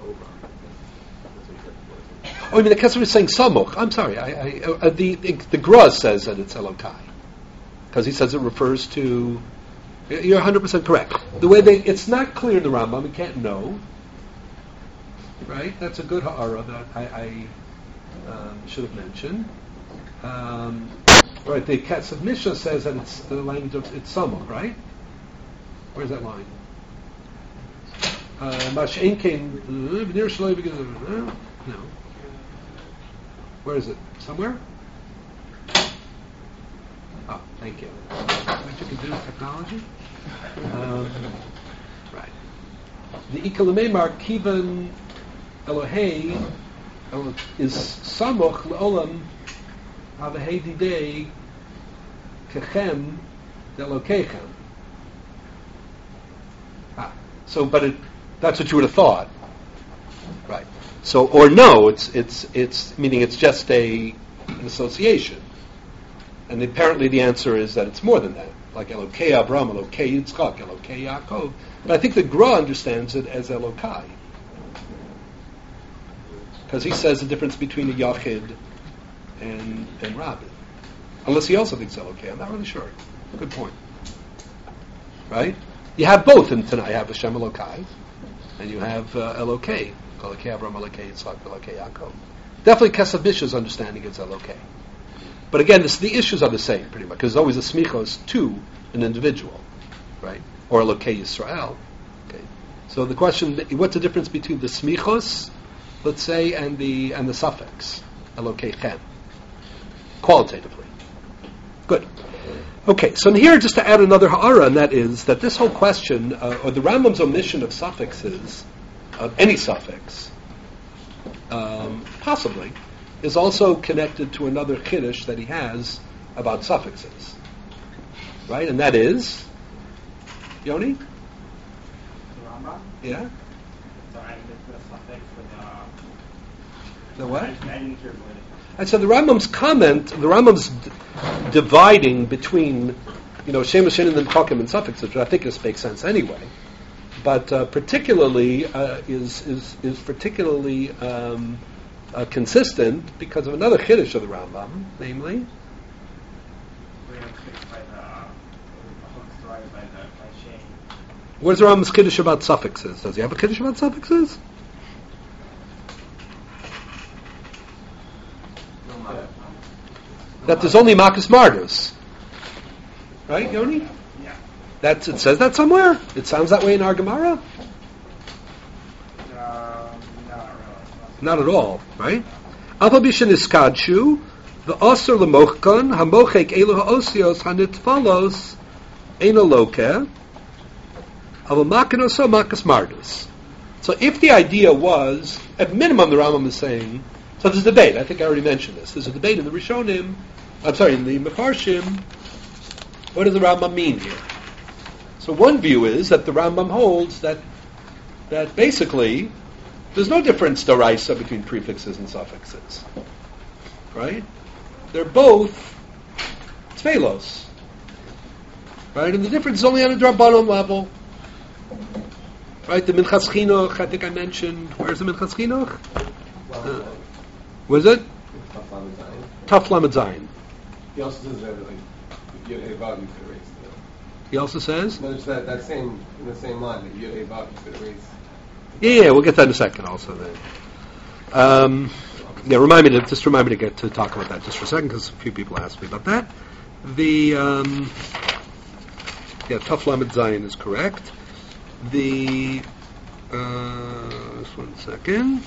Oh, I mean, the Ketz is saying Samuch. I'm sorry. I, I, uh, the the, the Gra says that it's Elokai because he says it refers to. You're one hundred percent correct. The way they, it's not clear in the Rambam. We can't know. Right? That's a good ha'ara that I, I um, should have mentioned. Um, right, the Ketz of Mishnah says that it's the language of it's Samuch, right? Where's that line? Mash'en came no. Where is it? Somewhere? Oh, thank you. What you can do with technology? Um, right. The Ikalamemar Kivan Elohei is Samuch Leolam Avahei Didei Kechem Delokechem. Ah, so, but it, that's what you would have thought, right? So, or no, it's it's it's meaning it's just a an association, and apparently the answer is that it's more than that, like Elokei Abraham, Elokei Yitzchak, Elokei Yaakov. But I think the Gra understands it as Elokai, because he says the difference between a Yachid and and Rabin. Unless he also thinks Elokei. I'm not really sure. Good point. Right? You have both in Tanai. You have Hashem Elokai, and you have uh, Elokei. Elokei Avram, Elokei Yitzchak, Elokei Yaakov. Definitely Kesef Mishra's understanding is Elokei. But again, this, the issues are the same, pretty much, because there's always a smichos to an individual, right? Or Elokei Yisrael. Okay. So the question, what's the difference between the smichos, let's say, and the and the suffix, Elokei Chem, qualitatively? Good. Okay, so here, just to add another ha'ara, and that is that this whole question, uh, or the Rambam's omission of suffixes, of any suffix, um, possibly, is also connected to another chiddush that he has about suffixes. Right? And that is, Yoni? The Rambam? Yeah? So I didn't put a suffix with The what? I, I didn't hear what it. And so the Rambam's comment, the Rambam's d- dividing between, you know, Shem Hashem and the Chakim and suffixes, which I think just makes sense anyway. But uh, particularly uh, is is is particularly um, uh, consistent because of another chiddush of the Rambam, namely. Where's the Rambam's kiddush about suffixes? Does he have a kiddush about suffixes? That there's only Makas Mardus. Right, Yoni? Yeah. That's, it says that somewhere? It sounds that way in our Gemara? Um, not really. Not at all, right? Alpha Bishan Iskadshu, the Osir Lemochkan, Hamochek Elu Ha'osios, Hanitfalos, Enoloke, Avamakanos Makas Mardus. So if the idea was, at minimum the Rambam is saying, so there's a debate, I think I already mentioned this, there's a debate in the Rishonim, I'm sorry, in the Mefarshim, what does the Rambam mean here? So one view is that the Rambam holds that that basically there's no difference d'oraisa between prefixes and suffixes. Right? They're both tefillos. Right? And the difference is only on a drabanon level. Right? The Minchas Chinuch, I think I mentioned, where's the Minchas Chinuch? Uh, was it? Taf Lamed Zayin. He also says that like Yud Hey Vav you could erase. He also says? No, it's that, that same in the same line that Yud Hey Vav you could erase. Yeah, yeah, we'll get that in a second also then. Um, yeah, remind me to just remind me to get to talk about that just for a second because a few people asked me about that. The um, yeah, Taf Lamed Zayin is correct. The uh, just one second.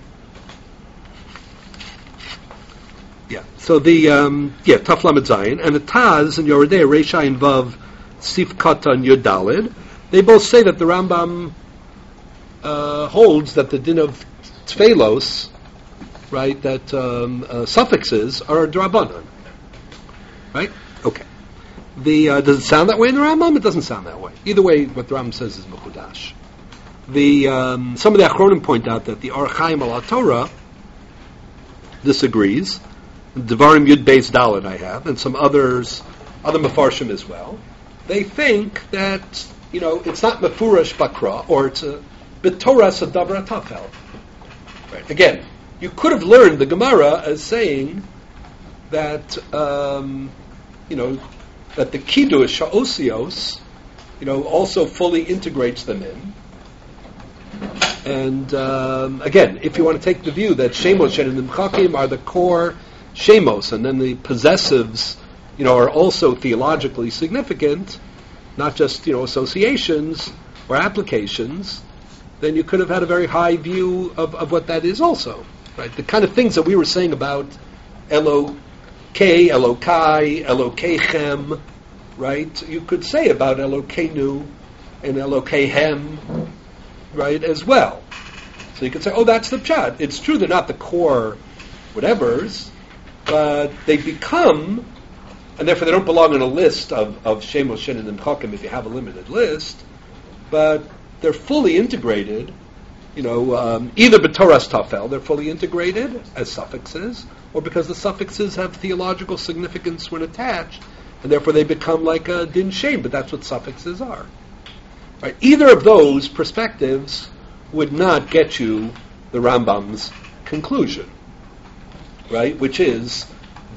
Yeah, so the um, yeah Taf Lamed Zayin and the Taz and Yoredei Reishai and Vav Sif Kata and Yud Dalid. They both say that the Rambam uh, holds that the din of tefillos, right, that um, uh, suffixes are drabanan, right? Okay. The uh, does it sound that way in the Rambam? It doesn't sound that way. Either way, what the Rambam says is mechudash. The um, some of the Achronim point out that the Orach Chaim al Torah disagrees. Devarim Yud Beis Daled I have, and some others, other Mefarshim as well. They think that, you know, it's not Mefurash Bakra, or it's a B'Torah Sadavra Tafel. Right. Again, you could have learned the Gemara as saying that, um, you know, that the Kiddush Ha'osios, you know, also fully integrates them in. And um, again, if you want to take the view that Shemos and Nimchakim are the core Shemos, and then the possessives, you know, are also theologically significant, not just, you know, associations or applications, then you could have had a very high view of, of what that is also, right? The kind of things that we were saying about Elokei, Elokai, Elokeichem, right? You could say about Elokeinu and Elokeihem, right, as well. So you could say, oh, that's the pshat. It's true they're not the core whatevers, but they become, and therefore they don't belong on a list of, of Shemos, Shin, and Nimchakim if you have a limited list, but they're fully integrated, you know, um, either b'Torah's Tafel, they're fully integrated as suffixes, or because the suffixes have theological significance when attached, and therefore they become like a din shem, but that's what suffixes are. Right? Either of those perspectives would not get you the Rambam's conclusion, right? Which is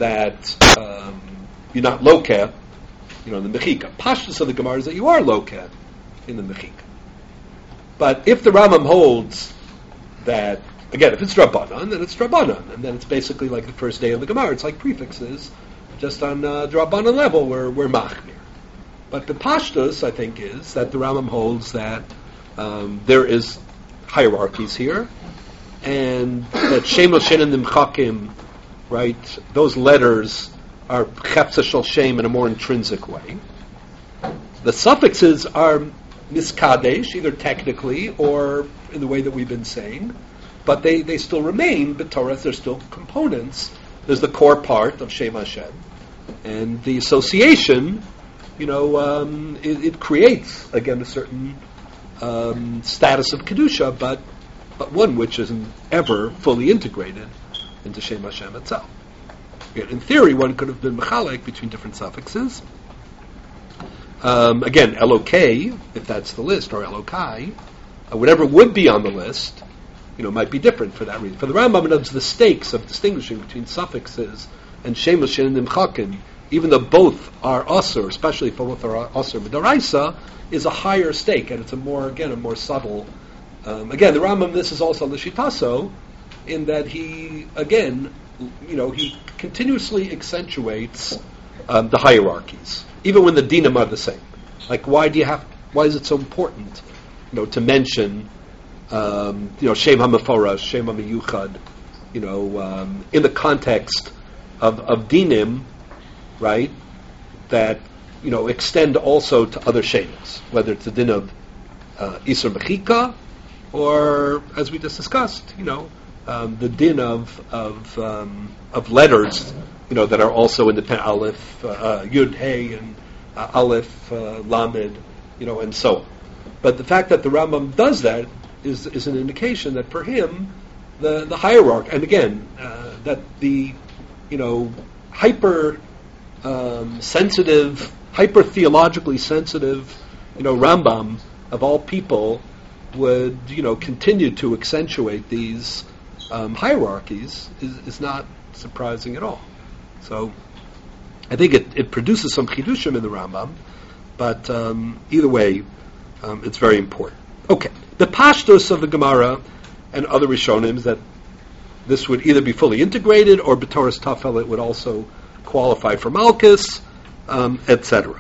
that um, you're not lokeh, you know, in the mechika. Pashtus of the Gemara is that you are lokeh in the mechika. But if the Rambam holds that, again, if it's Drabanan, then it's Drabanan, and then it's basically like the first day of the Gemara. It's like prefixes, just on uh, Drabanan level, we're, we're machmir. But the Pashtus, I think, is that the Rambam holds that um, there is hierarchies here, and that Shemos Shein Nimchakim, right, those letters are Chepsa Shel Shem in a more intrinsic way. The suffixes are miskadesh, either technically or in the way that we've been saying, but they, they still remain, but Torah, they're still components. There's the core part of Shem Hashem, and the association, you know, um, it, it creates, again, a certain um, status of Kedusha, but, but one which isn't ever fully integrated into Shem Hashem itself. Yet in theory, one could have been mechalek between different suffixes. Um, again, Elokei, if that's the list, or Elokai, uh, whatever would be on the list, you know, might be different for that reason. For the Rambam, it has the stakes of distinguishing between suffixes and Shemos Shein Nimchakim, even though both are asur, especially if both are asur b'daraisa, is a higher stake, and it's a more, again, a more subtle. Um, again, the Rambam, this is also l'shitaso, in that he, again, you know, he continuously accentuates um, the hierarchies, even when the dinim are the same. Like, why do you have? Why is it so important, you know, to mention, um, you know, Shem HaMeforash, Shem HaMeyuchad, you know, um, in the context of, of dinim, right? That, you know, extend also to other shemos, whether it's the din of uh, Isur Mechika, or as we just discussed, you know, um, the din of of um, of letters, you know, that are also independent, Aleph, uh, uh, Yud, Hey, and uh, Aleph, uh, Lamed, you know, and so on. But the fact that the Rambam does that is is an indication that for him, the the hierarchy, and again, uh, that the, you know, hyper um, sensitive, hyper theologically sensitive, you know, Rambam of all people would, you know, continue to accentuate these um, hierarchies is, is not surprising at all. So I think it, it produces some chidushim in the Rambam, but um, either way, um, it's very important. Okay, the pashtus of the Gemara and other Rishonim is that this would either be fully integrated, or b'toras tafel it would also qualify for Malchus, um, et cetera.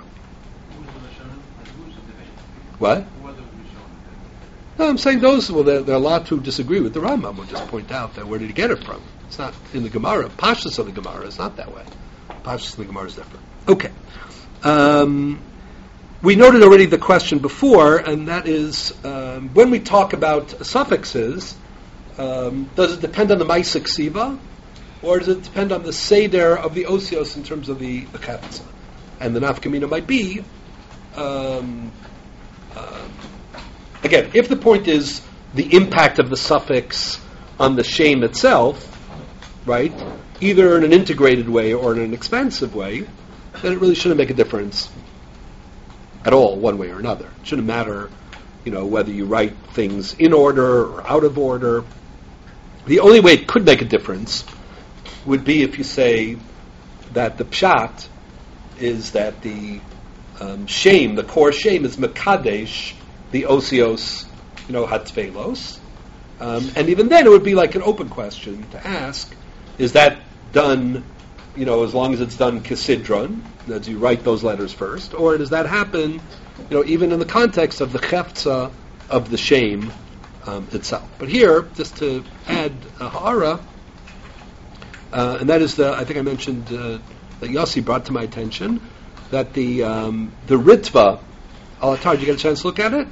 What? No, I'm saying those. Well, there, there are a lot who disagree with the Rambam. We'll just point out that where did he get it from? It's not in the Gemara. Pashtus of the Gemara is not that way. Pashtus of the Gemara is different. Okay. Um, we noted already the question before, and that is um, when we talk about suffixes, um, does it depend on the Maisa Ksiva, or does it depend on the Seder of the Osios in terms of the, the Chetza? And the Nafkamina might be, um, uh, again, if the point is the impact of the suffix on the Shem itself, right, either in an integrated way or in an expansive way, then it really shouldn't make a difference at all, one way or another. It shouldn't matter, you know, whether you write things in order or out of order. The only way it could make a difference would be if you say that the pshat is that the um, Shem, the core Shem, is mekadesh, the osios, you know, hatzvelos. Um, and even then it would be like an open question to ask, is that done, you know, as long as it's done kisidron, that you write those letters first, or does that happen, you know, even in the context of the chefza of the Shem um, itself? But here, just to add a ha'ara, uh, and that is the, I think I mentioned, uh, that Yossi brought to my attention, that the um, the Ritva, Alatar, did you get a chance to look at it?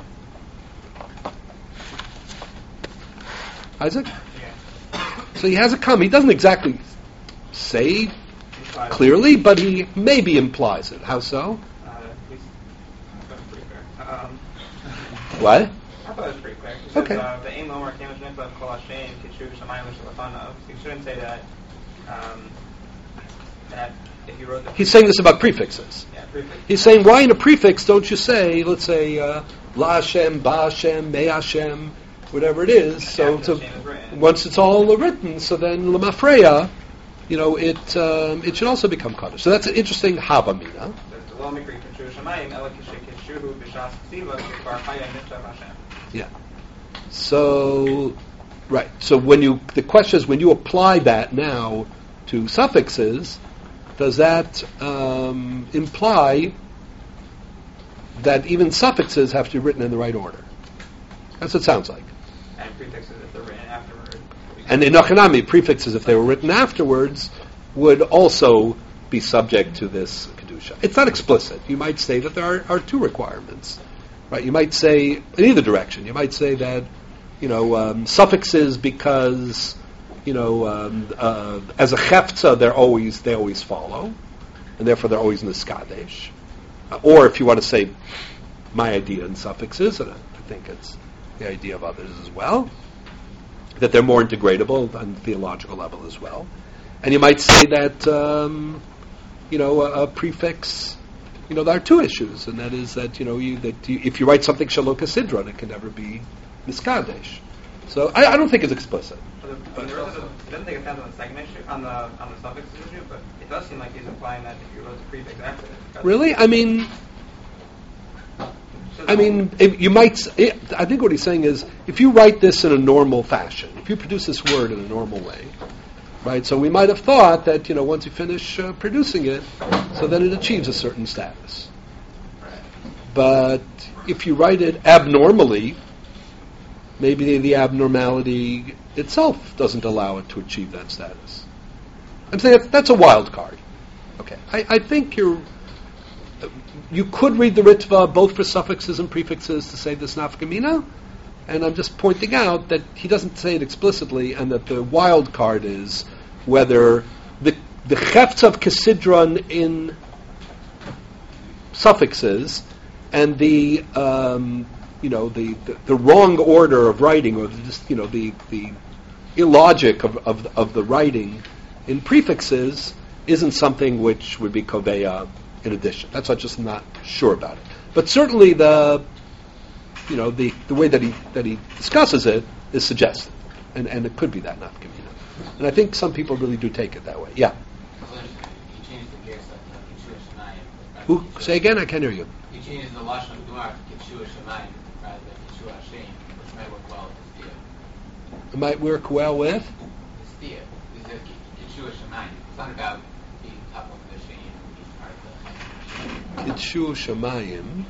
Isaac? Yeah. So he has a comment. He doesn't exactly say clearly, but he maybe implies it. How so? Uh, at least, I thought it was pretty clear. Um, What? I thought it was pretty clear. It says, Okay. uh, the aim Omer came with Nicola Kol Hashem, Kishu, Shamayim, Shalafanav. You shouldn't say that, um, that if you wrote the... He's saying this about prefixes. Yeah, prefix. He's saying, why in a prefix don't you say, let's say, uh, La Hashem, Ba Hashem, Me Hashem, whatever it is. So After to, the Shem is written. once it's all written, so then Lamafreya, you know, it um, it should also become kaddish. So that's an interesting havamina. Yeah. So, right. So when you, the question is, when you apply that now to suffixes, does that um, imply that even suffixes have to be written in the right order? That's what it sounds like. And prefixes if they're written afterward. And in Nachanami, prefixes, if they were written afterwards, would also be subject to this kedusha. It's not explicit. You might say that there are, are two requirements, right? You might say in either direction. You might say that, you know, um, suffixes because, you know, um, uh, as a cheftza, they're always they always follow, and therefore they're always in the skadesh. Uh, or if you want to say my idea in suffixes, and I think it's the idea of others as well, that they're more integratable on the theological level as well. And you might say that, um, you know, a, a prefix, you know, there are two issues, and that is that, you know, you, that you, if you write something shaloka sidron, it can never be miskadesh. So I, I don't think it's explicit. But there is a, it doesn't think it depends on the second issue, on the on the suffixes issue, but it does seem like he's implying that if you wrote the prefix after it. Really? I mean, I mean, if you might. It, I think what he's saying is, if you write this in a normal fashion, if you produce this word in a normal way, right? So we might have thought that, you know, once you finish uh, producing it, so then it achieves a certain status. But if you write it abnormally, maybe the, the abnormality itself doesn't allow it to achieve that status. I'm saying that's, that's a wild card. Okay, I, I think you're. You could read the Ritva both for suffixes and prefixes to say this nafkamina, and I'm just pointing out that he doesn't say it explicitly, and that the wild card is whether the the chefts of Kesidron in suffixes and the um, you know the, the, the wrong order of writing, or the, just you know the the illogic of, of of the writing in prefixes isn't something which would be koveya in addition. That's why I'm just not sure about it. But certainly the you know the, the way that he that he discusses it is suggestive, and and it could be that nafkamina. And I think some people really do take it that way. Yeah. Who say again? I can't hear you. He changes the lashon of Gemara to Kitsua Shemayim rather than Kitsua Hashem, which might work well with Thea. It might work well with It's Thea. It's a Kitsua Shemayim. It's not about being top of the Shem and being part of the Kitsua Shemayim.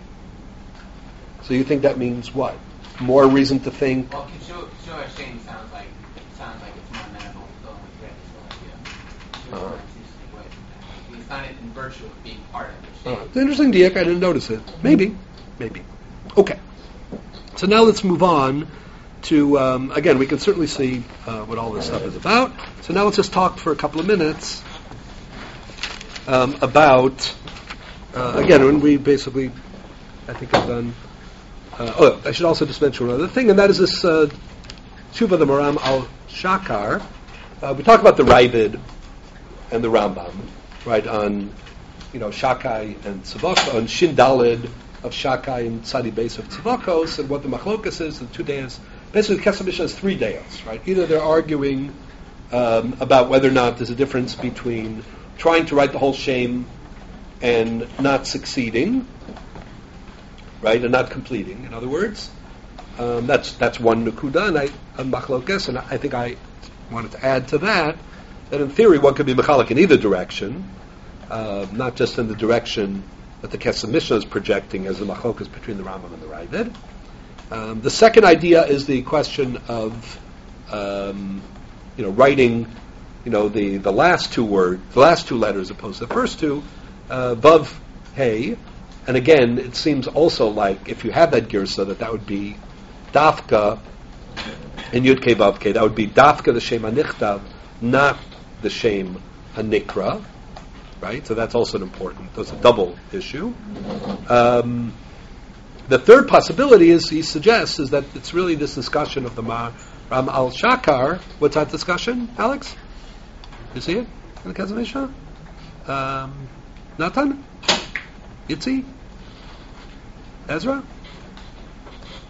So you think that means what? More reason to think. Well, Kitsua Hashem sounds like sounds like it's more amenable to going with Red. So Uh-huh. it's not in virtue of being part of the Uh, Shem. it's an interesting diak. I didn't notice it. Maybe, maybe. Okay. So now let's move on to um, again. We can certainly see uh, what all this stuff is about. So now let's just talk for a couple of minutes um, about uh, again when we basically. I think I've done. Uh, oh, I should also just mention one other thing, and that is this uh, Tshuva the Maram al Shakar. Uh, we talk about the Ravid and the Rambam, right, on, you know, Shakai and Tzavakos, on Shin Dalid of Shakai and Tzadi Beis of Tzavakos, and what the Machlokas is, the two days. Basically, Kesef Mishnah has three days, right? Either they're arguing um, about whether or not there's a difference between trying to write the whole Shem and not succeeding, right, and not completing, in other words. Um, that's that's one Nukuda, and I, on Machlokas, and I think I wanted to add to that, that in theory one could be mechalik in either direction, uh, not just in the direction that the Kesef Mishnah is projecting as the machlokas between the Rambam and the Ravid. Um, the second idea is the question of, um, you know, writing, you know, the, the last two words, the last two letters opposed to the first two, uh, vav, hey, and again, it seems also like if you have that girsa, that that would be dafka in Yud Kei Vav Kei. That would be dafka the Shem HaNichtav, not the Shem HaNikra, right? So that's also an important, that's a double issue. Um, the third possibility is, he suggests, is that it's really this discussion of the Maram al Shakar. What's that discussion, Alex? You see it in the Kesef Mishnah? Um, Natan? Yitzi? Ezra?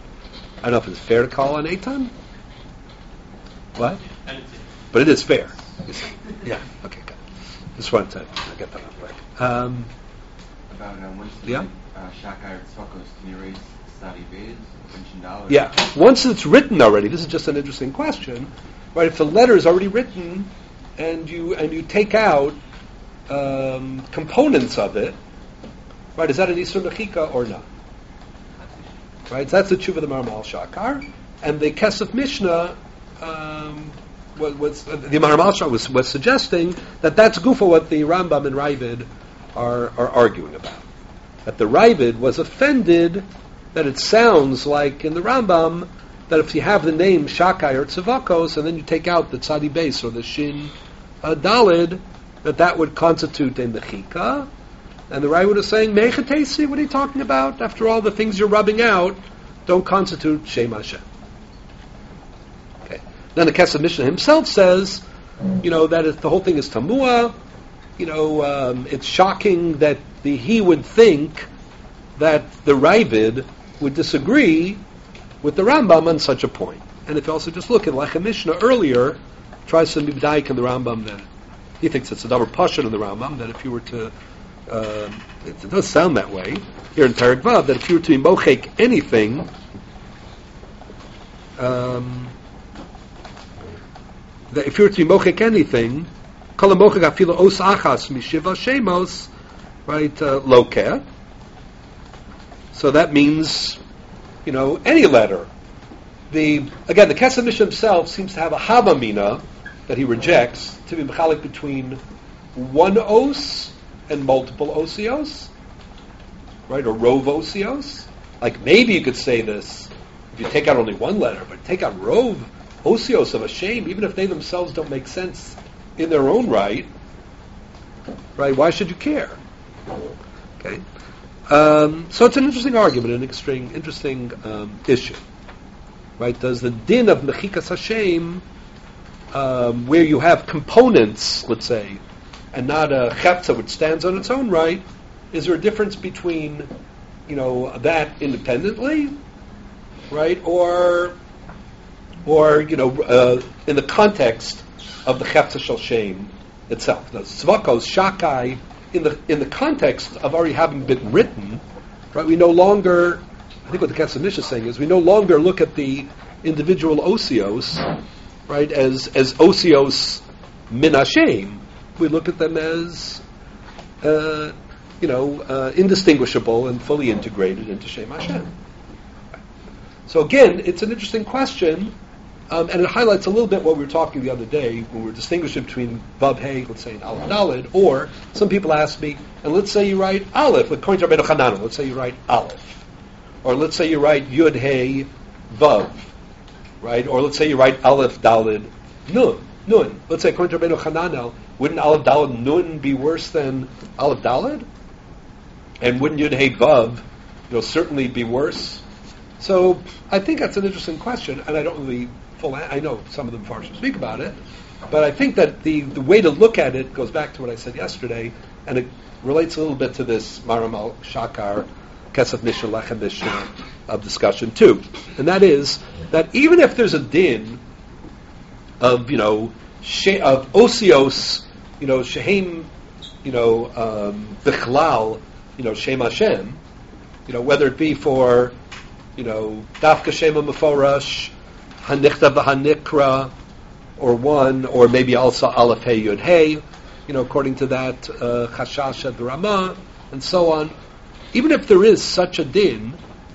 I don't know if it's fair to call on Eitan. What? But it is fair. Yeah. Okay. Good. Just wanted to get that out quick. Um, About uh, once Yeah. uh, Shakar Tzvakos, can you erase Sadi Bez, Shindalit? Yeah. Once it's written already, this is just an interesting question, right? If the letter is already written, and you and you take out um, components of it, right? Is that an Isur Mechika or not? Right. So that's the tshuva of the Maharal Shakar, and the Kesef Mishnah. Um, was, was uh, the Maharal Shakar was was suggesting that that's gufa what the Rambam and Ravid are are arguing about. That the Ravid was offended that it sounds like in the Rambam that if you have the name Shakai or Tzavakos and then you take out the Tzadi Beis or the Shin uh, Dalid, that that would constitute a Mechika. And the Ravid was saying, Mechatesi, what are you talking about? After all the things you're rubbing out don't constitute Shem Hashem. Okay. Then the Kesef Mishnah himself says, you know, that if the whole thing is Tamua, you know, um, it's shocking that the, he would think that the Ravid would disagree with the Rambam on such a point. And if you also just look at Lechem Mishnah earlier, tries to mibdaik in the Rambam that he thinks it's a double pashut in the Rambam that if you were to, uh, it, it does sound that way here in Perek Vav, that if you were to be mochek anything, um, that if you were to be mochek anything, kol mochek afilu os achas mishiva shemos, right? Uh, lokeh. So that means, you know, any letter. The again, the Kesef Mishnah himself seems to have a havamina that he rejects to be mechalik between one os and multiple osios, right? Or rov osios. Like maybe you could say this if you take out only one letter, but take out rov osios of a shame, even if they themselves don't make sense in their own right, right? Why should you care? Okay. Um, so it's an interesting argument, an interesting, interesting um, issue, right? Does the din of mechikas Hashem, um, where you have components, let's say, and not a chepza which stands on its own right, is there a difference between, you know, that independently, right, or, or you know, uh, in the context of the chepza shel shem itself? The tzvakos shakai. In the in the context of already having been written, right? We no longer, I think what the Kesef Mishnah is saying is we no longer look at the individual osios, right, as as osios min Hashem. We look at them as, uh, you know, uh, indistinguishable and fully integrated into Shem Hashem. So again, it's an interesting question. Um, and it highlights a little bit what we were talking the other day when we were distinguishing between Vav Hey, let's say, and Aleph Daled, or some people ask me, and let's say you write Aleph, according to Rabbeinu Chananel, let's say you write Aleph. Or let's say you write Yud Hey Vav, right? Or let's say you write Aleph Daled Nun. Nun. Let's say according to Rabbeinu Chananel, wouldn't Aleph Daled Nun be worse than Aleph Daled? And wouldn't Yud Hey Vav, you know, certainly be worse? So I think that's an interesting question, and I don't really full. I know some of them farshim speak about it, but I think that the, the way to look at it goes back to what I said yesterday, and it relates a little bit to this Maharal Shakar, Kesef Mishnah, Lechem Mishnah of discussion too, and that is that even if there's a din of you know she, of osios, you know shehem, you know um, bichlal, you know Shem Hashem, you know whether it be for you know Dafka Shema Meforash, Hanichta v'Hanikra, or one, or maybe also Aleph Hey Yud Hey, you know, according to that uh, Chashash at the Ramah, and so on. Even if there is such a din,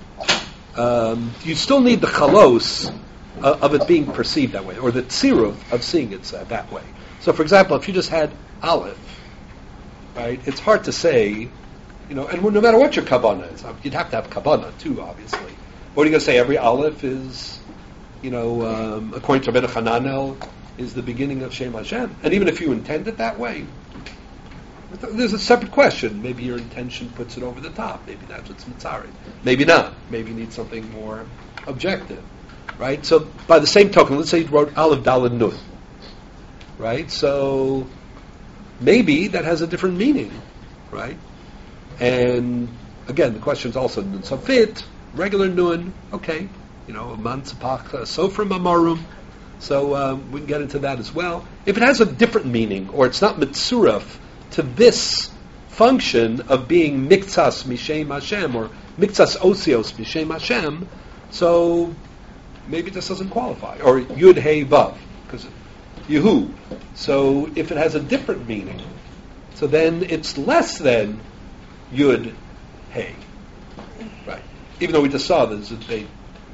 um, you still need the chalos uh, of it being perceived that way, or the tziruv of seeing it uh, that way. So, for example, if you just had Aleph, right, it's hard to say, you know, and no matter what your kavanah is, you'd have to have kavanah too, obviously. What are you going to say? Every Aleph is, you know, um, according to Rabbeinu Chananel, is the beginning of Shem Hashem. And even if you intend it that way, there's a separate question. Maybe your intention puts it over the top. Maybe that's what's mitzari. Maybe not. Maybe you need something more objective, right? So, by the same token, let's say you wrote Aleph Daled Nun, right? So, maybe that has a different meaning, right? And again, the question is also Nun Safit, regular Nun, okay, you know, Man Tzapach Sofrim Amarum, So um, we can get into that as well. If it has a different meaning, or it's not mitzuraf to this function of being miktsas mishem Hashem, or miktsas osios mishem Hashem, so maybe this doesn't qualify. Or yud hey vav, because Yehu. So if it has a different meaning, so then it's less than Yud Hey. Right. Even though we just saw this, they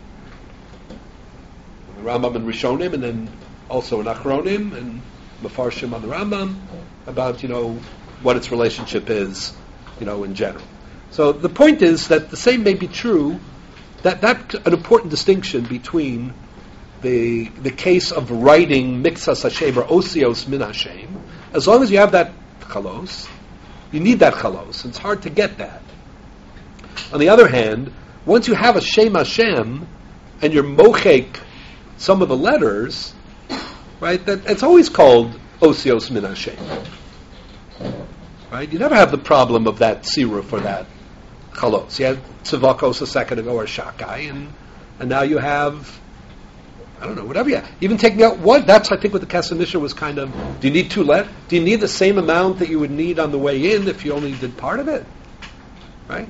the Rambam and Rishonim, and then also in Achronim and Mefarshim on the Rambam about, you know, what its relationship is, you know, in general. So the point is that the same may be true, that that's an important distinction between the the case of writing Miktsas Hashem or Osios Min Hashem. As long as you have that chalos, you need that chalos. It's hard to get that. On the other hand, once you have a Shem Hashem and you're mochek some of the letters, right, that it's always called Osios Min Hashem. Right? You never have the problem of that siruf for that chalos. You had tzivakos a second ago, or shakai, and and now you have, I don't know, whatever you have. Even taking out one, that's, I think, what the Kesef Mishnah was kind of, do you need two let? Do you need the same amount that you would need on the way in if you only did part of it? Right?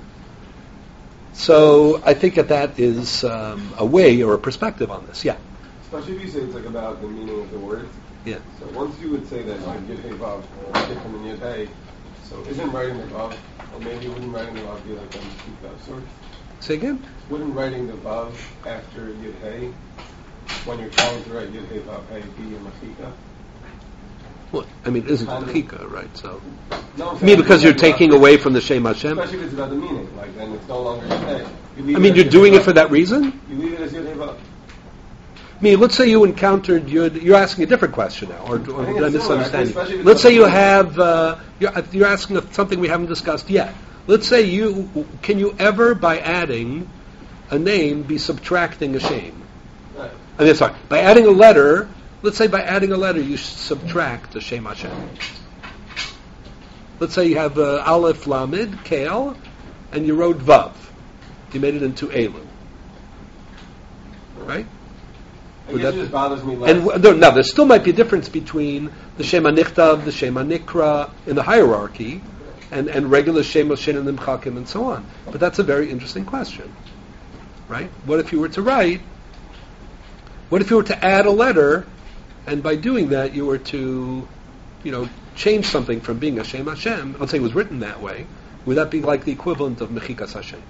So I think that that is um, a way or a perspective on this. Yeah? Especially if you say it's like about the meaning of the words. Yeah. So once you would say that like Yud Hey Vav, or different than Yud Hey, so isn't writing the Vav, or maybe wouldn't writing the Vav be like a Mechika sort? Say again? Wouldn't writing the Vav after Yud Hey, when you're trying to write Yud Hey Vav Hey, be a Mechika? Well, I mean, it isn't Kind of. Mechika, right? So, No, I'm I mean, because you're saying taking away from the Shem Hashem. Especially if it's about the meaning, like then it's no longer Yud Hey. You leave I mean, it you're as doing Yud it Hey for Vav. that reason? You leave it as Yud Hey Vav. I mean, let's say you encountered, you're, you're asking a different question now, or, or I think did I it's similar, misunderstand especially you? if Let's it's say you about- have, uh, you're, you're asking of something we haven't discussed yet. Let's say you, can you ever, by adding a name, be subtracting a shame? Right. I mean, sorry, by adding a letter, let's say by adding a letter you subtract a Shem Hashem. Let's say you have uh, Aleph Lamed, Kale, and you wrote Vav. You made it into Elu. Right? I Would guess that it just be- bothers me less. And w- there, now, there still might be a difference between the Shema Nichtav, the Shema Nikra in the hierarchy, and, and regular Shema Shein and Nimchakim and so on. But that's a very interesting question. Right? What if you were to write, what if you were to add a letter, and by doing that you were to, you know, change something from being a Shem Hashem, let's say it was written that way, would that be like the equivalent of Mechikas Hashem?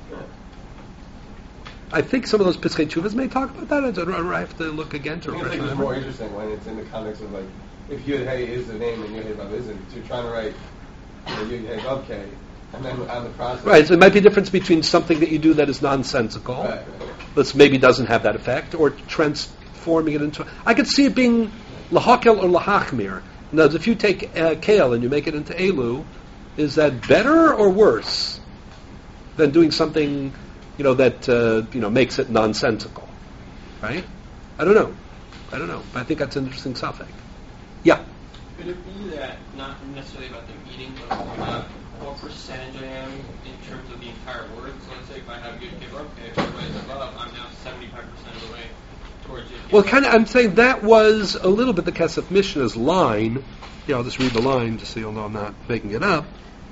I think some of those Piskei Teshuvas may talk about that. I don't know, I have to look again to I think refresh it's my like memory. more interesting when it's in the context of like, if Yud Hey is the name and Yud Hey Vav isn't, so you're trying to write you know, Yud Hey Vav K, and then on the process. Right, so it might be a difference between something that you do that is nonsensical, Right, right. that maybe doesn't have that effect, or transforming it into... I could see it being lahakel or lahachmir. In other words, if you take uh, kale and you make it into elu, is that better or worse than doing something, you know, that uh, you know makes it nonsensical? Right? I don't know. I don't know. But I think that's an interesting suffix. Yeah. Could it be that not necessarily about the meaning, but about what percentage I am in terms of the entire word? So let's say if I have Yud Kei Vav Kei, if I write it above, I'm now seventy-five percent of the way towards Yud Kei Well, Vav kind of. I'm saying that was a little bit the Kesef Mishnah's line. Yeah, I'll just read the line just so you'll know I'm not making it up.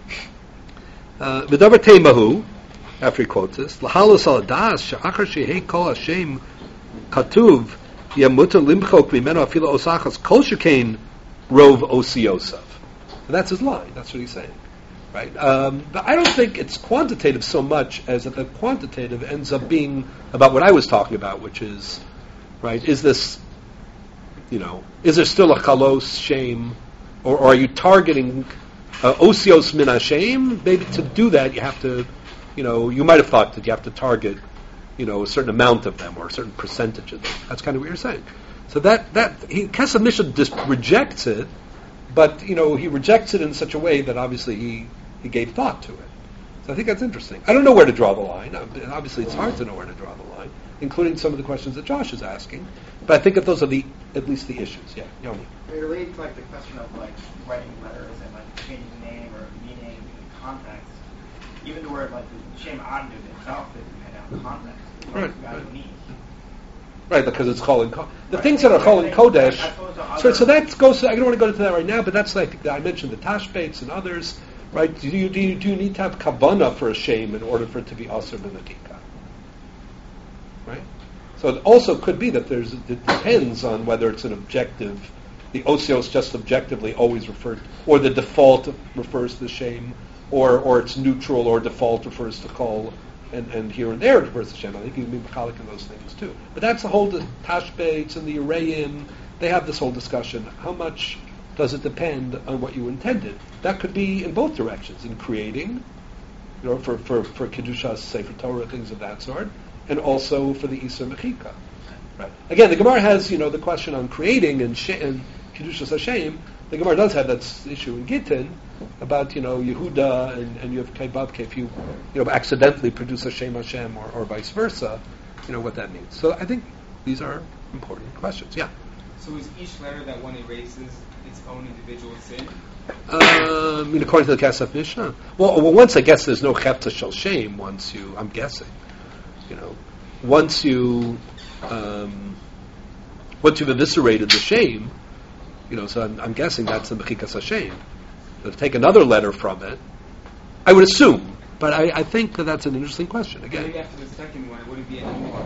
V'davar teimahu, after he quotes this, l'halus al das she'achar shehei kol Hashem katuv yamutar limchok v'imenu afilo osachas kol shekain rov osiosav. And that's his line. That's what he's saying, right? Um, but I don't think it's quantitative so much as that the quantitative ends up being about what I was talking about, which is, right? Is this, you know, is there still a chalos shame, or, or are you targeting uh, osios min hashem? Maybe to do that you have to, you know, you might have thought that you have to target, you know, a certain amount of them or a certain percentage of them. That's kind of what you're saying. So that that he, Kesef Mishnah just rejects it, but you know he rejects it in such a way that obviously he, he gave thought to it. So I think that's interesting. I don't know where to draw the line. Obviously, it's hard to know where to draw the line, including some of the questions that Josh is asking. But I think that those are the at least the issues. Yeah, Yoni. It relates to like the question of like writing letters and like changing name or meaning in context. Even to where like the Shem Adnu itself is dependent on context. It's Right, got right. unique. Right, because it's Chol and Kodesh. The things that are Chol and Kodesh. So, so that goes. I don't want to go into that right now, but that's like I mentioned the Tashbates and others. Right? Do you do you, do you need to have kavanah for a shame in order for it to be aser b'mechika? Right. So it also could be that there's. It depends on whether it's an objective. The osios just objectively always referred, or the default refers to the shame, or or it's neutral, or default refers to Chol. And, and here and there it refers to Shem. I think you can be mechalik in those things too. But that's the whole the Tashbates and the Arayim. They have this whole discussion. How much does it depend on what you intended? That could be in both directions. In creating, you know, for for for Kedushas, Sefer Torah, things of that sort, and also for the Isa Mechika. Right. Again, the Gemara has you know the question on creating and, she, and Kedushas Hashem. The Gemara does have that issue in Gittin about, you know, Yehuda and, and you have Kaibavke, if you, you know, accidentally produce a Shem Hashem or, or vice versa, you know, what that means. So I think these are important questions. Yeah? So is each letter that one erases its own individual sin? Uh, I mean, according to the Kesef Mishnah? Well, well, once I guess there's no Chepta Shel Shem, once you, I'm guessing, you know, once you, um, once you've eviscerated the shame, you know, so I'm, I'm guessing that's the Mechikas Hashem. But take another letter from it, I would assume, but I, I think that that's an interesting question. Again, maybe after the second one, it wouldn't be any more.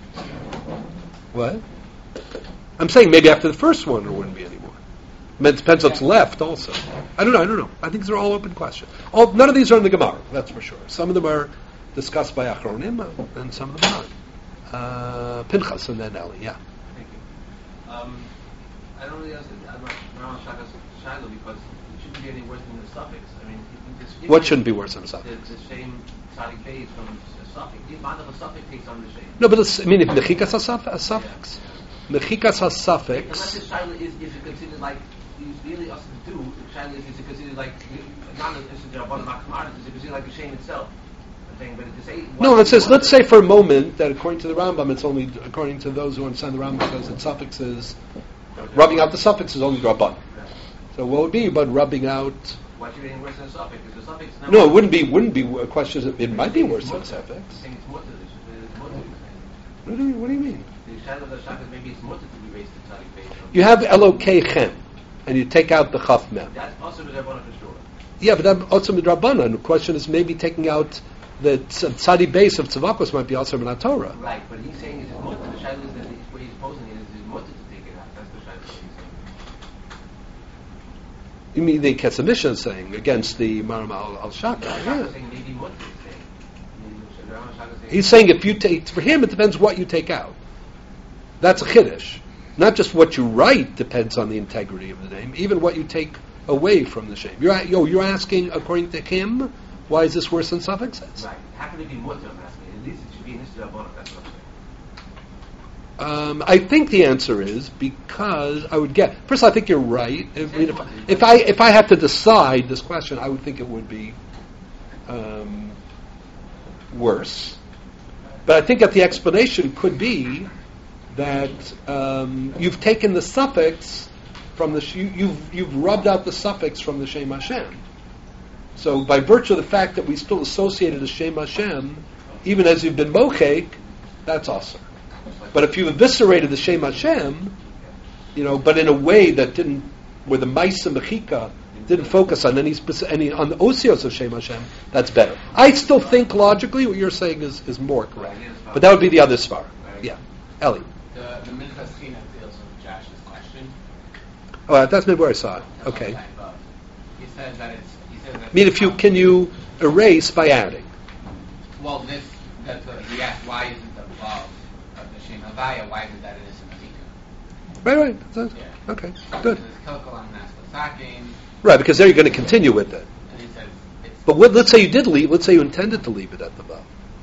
What? I'm saying maybe after the first one, there wouldn't be any more. I mean, it depends what's left, also. I don't know. I don't know. I think these are all open questions. All, none of these are in the Gemara. That's for sure. Some of them are discussed by Achronim, and some of them aren't. Uh, Pinchas and then Eli. Yeah. Thank you. Um, I don't really understand. I'm not around Shakas Shiloh because it shouldn't be any worse than the suffix. I mean, this, what shouldn't be worse than the suffix? The, the same tzadik base from the suffix. The amount of a suffix takes on the shame. No, but let's, I mean, if mechikas has a suffix, mechikas has suffix. Unless the Shiloh is, is it considered like it's really us to do. The Shiloh is, is it considered like not as is it considered like the shame itself. Thing, but to say no, it says. Let's say for a moment that according to the Rambam, it's only according to those who understand the Rambam says that suffixes. Rubbing out the suffix is only Rabban. So what would be but rubbing out? Why should it be worse than a suffix? Is the suffix no, it wouldn't be. Wouldn't be a question. It might be worse than a suffix. What do you What do you mean? The shadow of the suffix maybe it's mutter to be raised to tzadik base. You have Elokei Chem, and you take out the Chaf Mem. That's also the Rabbanan for sure. Yeah, but that's also the Rabbanan. The question is maybe taking out the tzadik base of tzavakos might be also in Torah. Right, but he's saying is mutter. The shadow is that the way he's posing it is mutter to take it out. That's the shadow he's saying. You mean the Kesef Mishnah is saying against the Maram al, al Shaka? Yeah. He's saying if you take for him, it depends what you take out. That's a chiddush. Not just what you write depends on the integrity of the name. Even what you take away from the shame. You're yo, you're asking according to him, why is this worse than suffixes? Right. How can it be mutter? I'm asking. At least it should be in this Rabbanan. That's what I'm saying. Um, I think the answer is because I would get. First, I think you're right. If, I mean, if, if I if I had to decide this question, I would think it would be um, worse. But I think that the explanation could be that um, you've taken the suffix from the you, you've you've rubbed out the suffix from the Shem Hashem. So by virtue of the fact that we still associated a Shem Hashem, even as you've been mochek, that's awesome. But if you eviscerated the Shem Hashem, you know, but in a way that didn't, where the Maisa Mechika didn't focus on any specific, any on the osios of Shem Hashem, that's better. I still think logically what you're saying is, is more correct, but that would be the other svara. Yeah, Eli. The the Minchas China deals with Josh's question. Oh, that's maybe where I saw it. Okay. He says that it's. He says that I mean, if you can you erase by adding? Well, this that the, he asked why isn't the above of the Shem Havaya, why is that it isn't a Mechika? Right, right. That's, yeah. Okay, good. Right, Right, because there you're going to continue with it. And he says it's But what, let's say you did leave. Let's say you intended to leave it at the vav.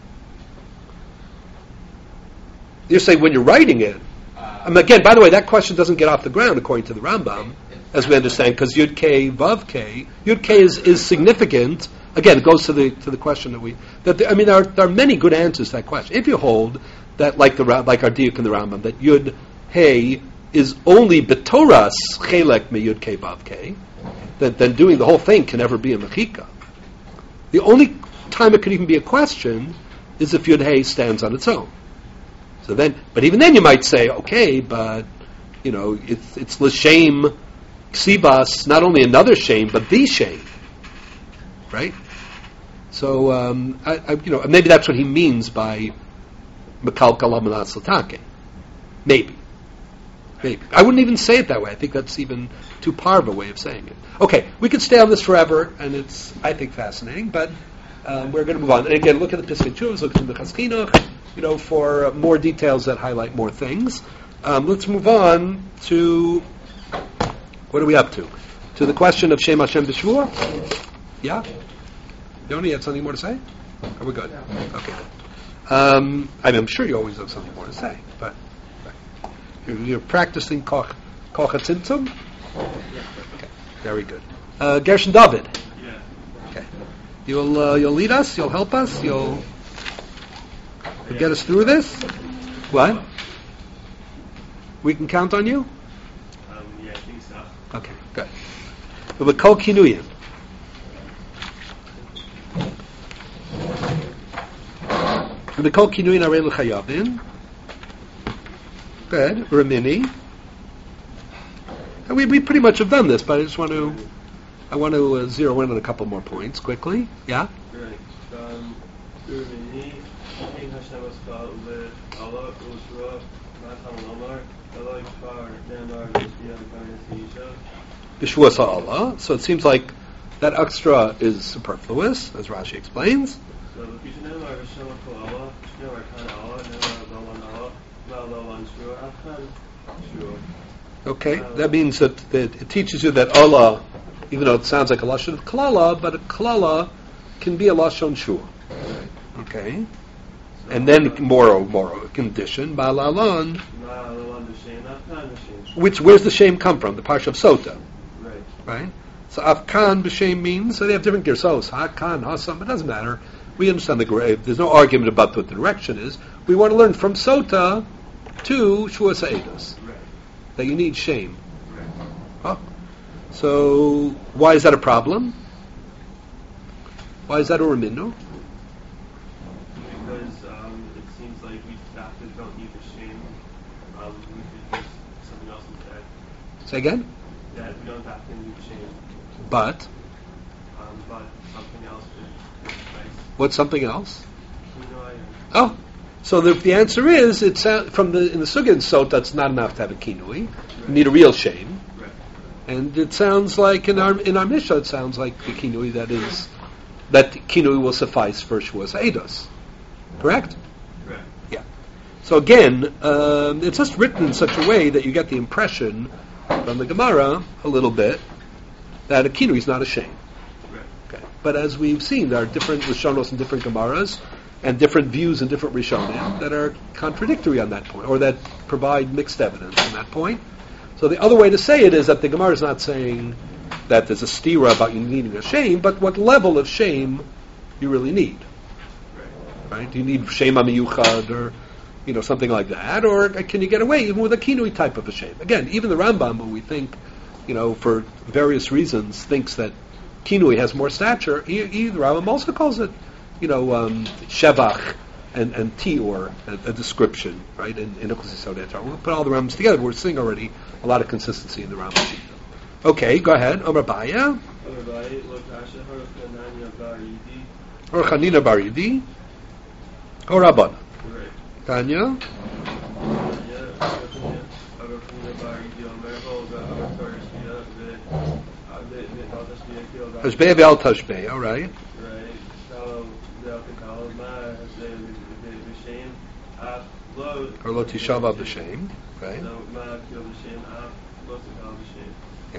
You're saying when you're writing it. uh, I mean, again, by the way, that question doesn't get off the ground according to the Rambam, as we understand, because Yud K Vav K. Yud K is, is significant. Again, it goes to the to the question that we. That the, I mean, there are, there are many good answers to that question. If you hold that, like the like our diuk in the Rambam, that Yud Hey is only betoras chelek me Yud K Vav K, then then doing the whole thing can never be a mechika. The only time it could even be a question is if Yud Hey stands on its own. So then, but even then you might say, okay, but, you know, it's, it's l'shem ksibas, not only another shame, but the shame. Right? So, um, I, I, you know, maybe that's what he means by Mekalkal Amanas Latake. Maybe. Maybe. I wouldn't even say it that way. I think that's even too parva way of saying it. Okay, we could stay on this forever, and it's, I think, fascinating, but um, we're going to move on. And again, look at the Piskei Teshuvos, look at the Chaskinuch, you know, for uh, more details that highlight more things. Um, let's move on to, what are we up to? To the question of Shem Hashem B'Shvuah? Yeah? Yoni, you had something more to say? Are we good? Okay. Um, I mean, I'm sure you always have something more to say, but you're, you're practicing Koch Tzimtzum? Okay, very good. Uh, Gershon David. Yeah. Okay. You'll uh, you'll lead us. You'll help us. You'll, you'll get us through this. What? We can count on you. Um, yeah, I think so. Okay, good. But Kol Kinuyim. The Kol Kinuyim Arei L'Chayavin. Good. Ramini. And we we pretty much have done this, but I just want to I want to uh, zero in on a couple more points quickly. Yeah. Right. Um, Urmini, King Hashem Askal, Ule, Allah, Ushra, Matan Lomar, Allah, Kfar, Nemar, Vishya, Karnasisha. B'Shvuas Allah. So it seems like that extra is superfluous, as Rashi explains. So the Pisha Nemar, Hashem Akal Allah, Nemar Kan Allah, Nemar Lolan Allah, Lolan Shua, Afkan, Shua. Okay, that means that, that it teaches you that Allah, even though it sounds like a lashon of klala, but a klala can be a lashon shua. Okay, and then more more condition ba'alalan. Which where's the shame come from? The parsha of Sota, right? Right. So afkan b'shem means so they have different girsos. Hakan, hasam. It doesn't matter. We understand the grave. There's no argument about what the direction is. We want to learn from Sota to shua sa'edos. That you need shame. Oh. So, why is that a problem? Why is that a remino? Because um, it seems like we doctors don't need the shame. Um, we could use something else instead. Say again? That we don't have to need shame. But? Um, but something else would suffice. What's something else? You know, I, Oh. So the, the answer is, it's uh, from the in the Sugya and Sota, it's not enough to have a kinui. You need a real shame. right. And it sounds like in our in our Mishnah, it sounds like the kinui that is that kinui will suffice for Shuas Eidos. Correct? Right. Yeah. So again, um, it's just written in such a way that you get the impression from the Gemara a little bit that a kinui is not a shame. Right. Okay. But as we've seen, there are different Rishonos and different Gemaras, and different views and different Rishonim that are contradictory on that point, or that provide mixed evidence on that point. So the other way to say it is that the Gemara is not saying that there's a stira about you needing a shame, but what level of shame you really need. Right. Right? Do you need shame amiyuchad or you know something like that, or can you get away even with a kinui type of a shame? Again, even the Rambam, who we think, you know, for various reasons, thinks that kinui has more stature. He, he, the Rambam also calls it, you know, um, shevach and, and tior, a, a description, right, in, in Ukos Yisod. We'll put all the Rambams together. We're seeing already a lot of consistency in the Rambam. Okay, go ahead. Amar Baya. Or Chanina Baridi. Or Rabban. Tanya. Tashbei Be'al Tashbei, all right. Or Lo Tishava B'Shem, right? Yeah.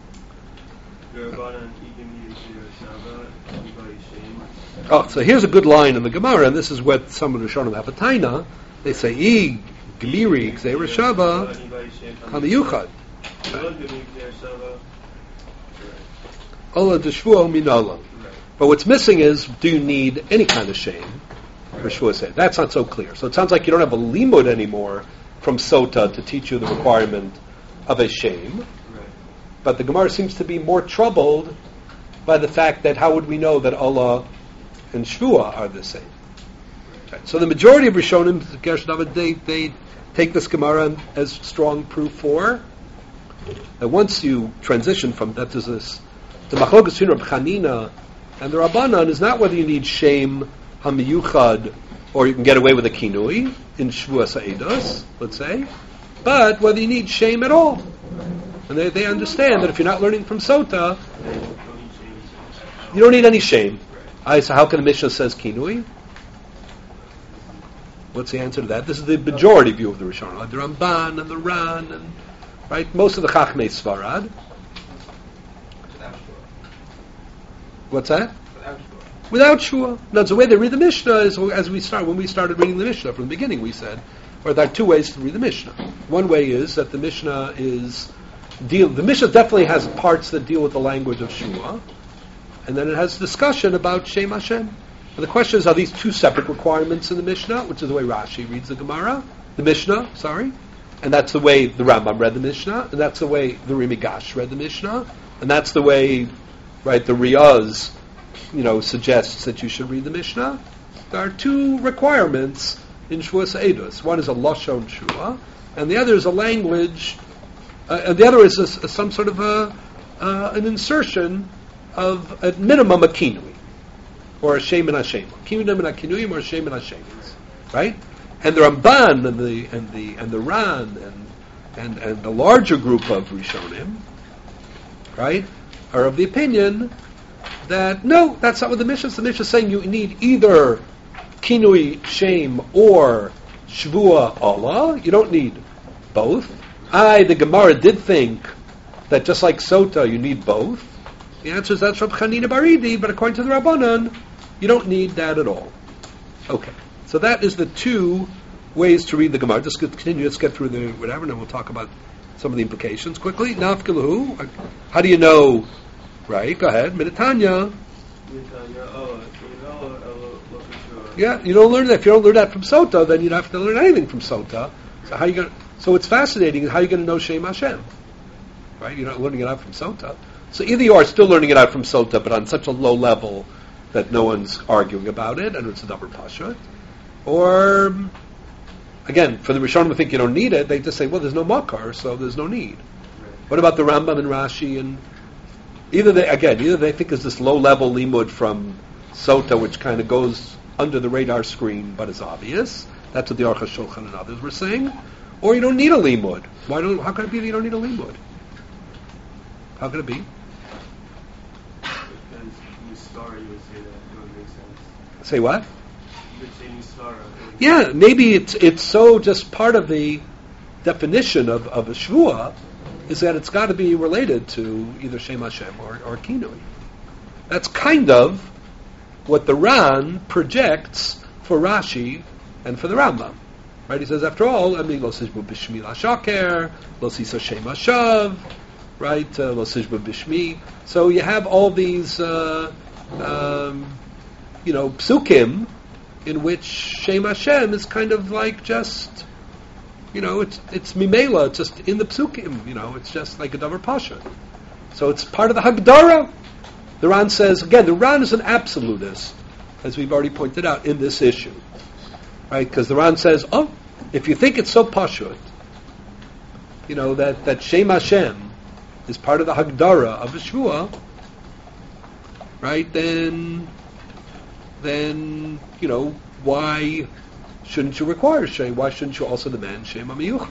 Oh, so here's a good line in the Gemara, and this is what some of the Rishonim have a taina. They say, "I gliri gzei reshava kamiyuchad." Ola d'shvuah minola. But what's missing is, do you need any kind of shame? Rishua said that's not so clear. So it sounds like you don't have a limud anymore from Sota to teach you the requirement of a shame. But the Gemara seems to be more troubled by the fact that how would we know that Allah and Shvuah are the same? Right. So the majority of Rishonim, Gersh David, they they take this Gemara as strong proof for that once you transition from that to this, the Machlokas between Reb Chanina and the Rabbanan is not whether you need Shem Hamiyuchad or you can get away with a Kinui in Shvuas Ha'edos, let's say, but whether you need Shem at all. And they, they understand that if you're not learning from Sota, you don't need any Shem. I, so how can the Mishnah says Kinui? What's the answer to that? This is the majority view of the Rishonim, like the Ramban and the Ran, and right, most of the Chachmei Svarad. What's that? Without Shua. No, the way they read the Mishnah is as we start when we started reading the Mishnah from the beginning. We said, or there are two ways to read the Mishnah. One way is that the Mishnah is deal. The Mishnah definitely has parts that deal with the language of Shua, and then it has discussion about Shem Hashem. And the question is, are these two separate requirements in the Mishnah, which is the way Rashi reads the Gemara, the Mishnah, sorry, and that's the way the Rambam read the Mishnah, and that's the way the Rimigash read the Mishnah, and that's the way, right, the Riyaz, you know, suggests that you should read the Mishnah. There are two requirements in Shvuas Ha'edos. One is a Lashon Shua, and the other is a language, uh, and the other is a, a, some sort of a, uh, an insertion of, at minimum, a Kinui, or a Shem and Hashem. Kinuyim and Kinuyim, or a Shem and Hashem. Right? And the Ramban, and the, and the, and the Ran, and, and, and the larger group of Rishonim, right, are of the opinion that no, that's not what the Mishnah is. The Mishnah is saying you need either Kinui Shem or Shvua Allah. You don't need both. I, the Gemara, did think that just like Sota, you need both. The answer is that's from Chanina Baridi, but according to the Rabbanan, you don't need that at all. Okay, so that is the two ways to read the Gemara. Just continue, let's get through the whatever, and then we'll talk about some of the implications quickly. Nafkilahu, how do you know? Right, go ahead. Minatanya. Yeah, you don't learn that. If you don't learn that from Sota, then you don't have to learn anything from Sota. So how you going? So what's fascinating is how you going to know Shem Hashem? Right, you're not learning it out from Sota. So either you are still learning it out from Sota, but on such a low level that no one's arguing about it, and it's a double pasha, or again, for the Rishonim who think you don't need it, they just say, well, there's no makar, so there's no need. What about the Rambam and Rashi and Either they, again, either they think it's this low-level limud from Sota, which kind of goes under the radar screen, but is obvious. That's what the Aruch HaShulchan and others were saying. Or you don't need a limud. Why don't? How can it be that you don't need a limud? How can it be? Because Nisara, you would say that it would make sense. Say what? You would say Nisara. Yeah, maybe it's it's so just part of the definition of, of a shvua is that it's got to be related to either Shem Hashem or, or Kinui. That's kind of what the Ran projects for Rashi and for the Rambam. Right? He says, after all, I mean, Lo Sishbu Bishmi La Shaker, Lo Sisa Shem Hashav, right? Uh, Lo Sishbu Bishmi. So you have all these, uh, um, you know, psukim in which Shem Hashem is kind of like just, you know, it's it's mimela, it's just in the psukim, you know, it's just like a davar pasha. So it's part of the Hagdara. The Ran says, again, the Ran is an absolutist, as we've already pointed out in this issue. Right? Because the Ran says, oh, if you think it's so pashut, you know, that, that Shem Hashem is part of the Hagdara of a Shvua, right, then, then, you know, why shouldn't you require Shem? Why shouldn't you also demand Shem HaMiyuchad?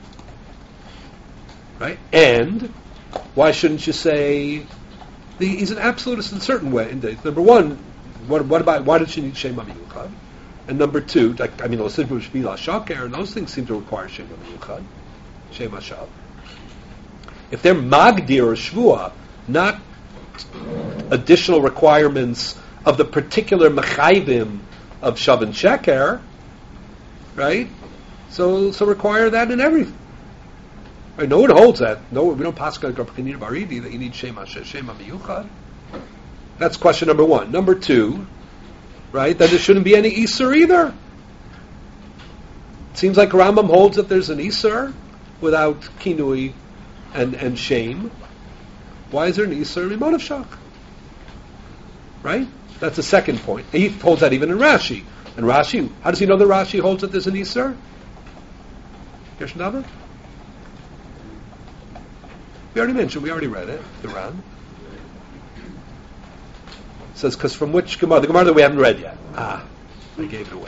Right? And why shouldn't you say the, he's an absolutist in a certain way? Number one, what, what about why did you need Shem HaMiyuchad? And number two, like I mean, Lo Sishbu Bishmi La Shaker, and those things seem to require Shem HaMiyuchad, Shem Hashav. If they're Magdir or Shvua, not additional requirements of the particular Mechayvim of Shav and Sheker, right? So, so require that in everything. Right? No one holds that. No, we don't pass on Kanina Baridi that you need Shem Hashem, Shem HaMiyuchad. That's question number one. Number two, right? That there shouldn't be any Isur either. It seems like Rambam holds that there's an Isur without Kinui and and Shem. Why is there an Isur in Mimonav Shach? Right? That's the second point. He holds that even in Rashi. And Rashi, how does he know that Rashi holds that there's an Isser? Gershon We already mentioned, we already read it, the Ran. It says, because from which Gemara? The Gemara that we haven't read yet. Ah, I gave it away.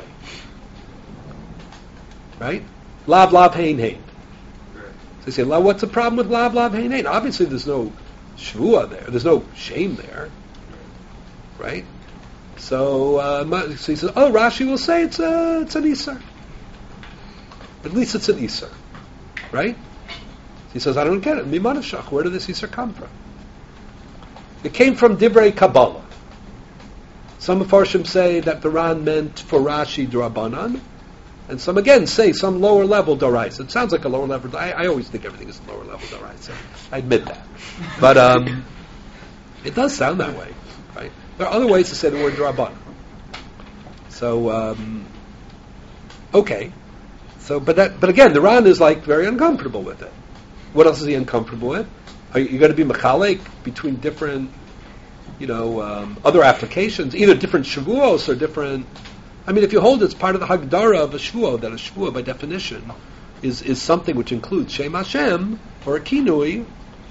Right? Lav, lav, hein, hein. So they say, what's the problem with lav, lav, hein, hein? Obviously there's no shvua there. There's no shame there. Right? So, uh, so he says, oh, Rashi will say it's, a, it's an Isser. At least it's an Isser. Right? He says, I don't get it. Mimanashach, where did this Isser come from? It came from Divrei Kabbalah. Some Mefarshim say that the Ran meant for Rashi D'Rabbanan, and some again say some lower level Doraisa. It sounds like a lower level. I, I always think everything is a lower level Doraisa. I admit that, but um, it does sound that way, right? There are other ways to say the word D'Rabbanan. So, um, okay, so but that but again, the Ran is like very uncomfortable with it. What else is he uncomfortable with? Are you, you going to be mechalek between different, you know, um, other applications, either different shavuos or different. I mean, if you hold it's part of the hagdara of a shvuo, that a shvuo by definition is is something which includes Shem Hashem or a kinui.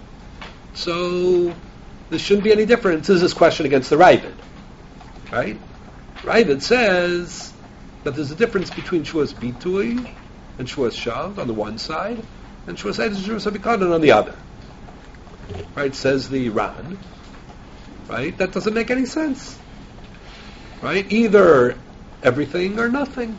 So there shouldn't be any difference. This is this question against the Ravid, right? Ravid says that there's a difference between shvuos bitui and shvuos shav on the one side, and shvuos eid and shvuos habikanan on the other. Right? Says the Ran. Right? That doesn't make any sense. Right? Either everything or nothing.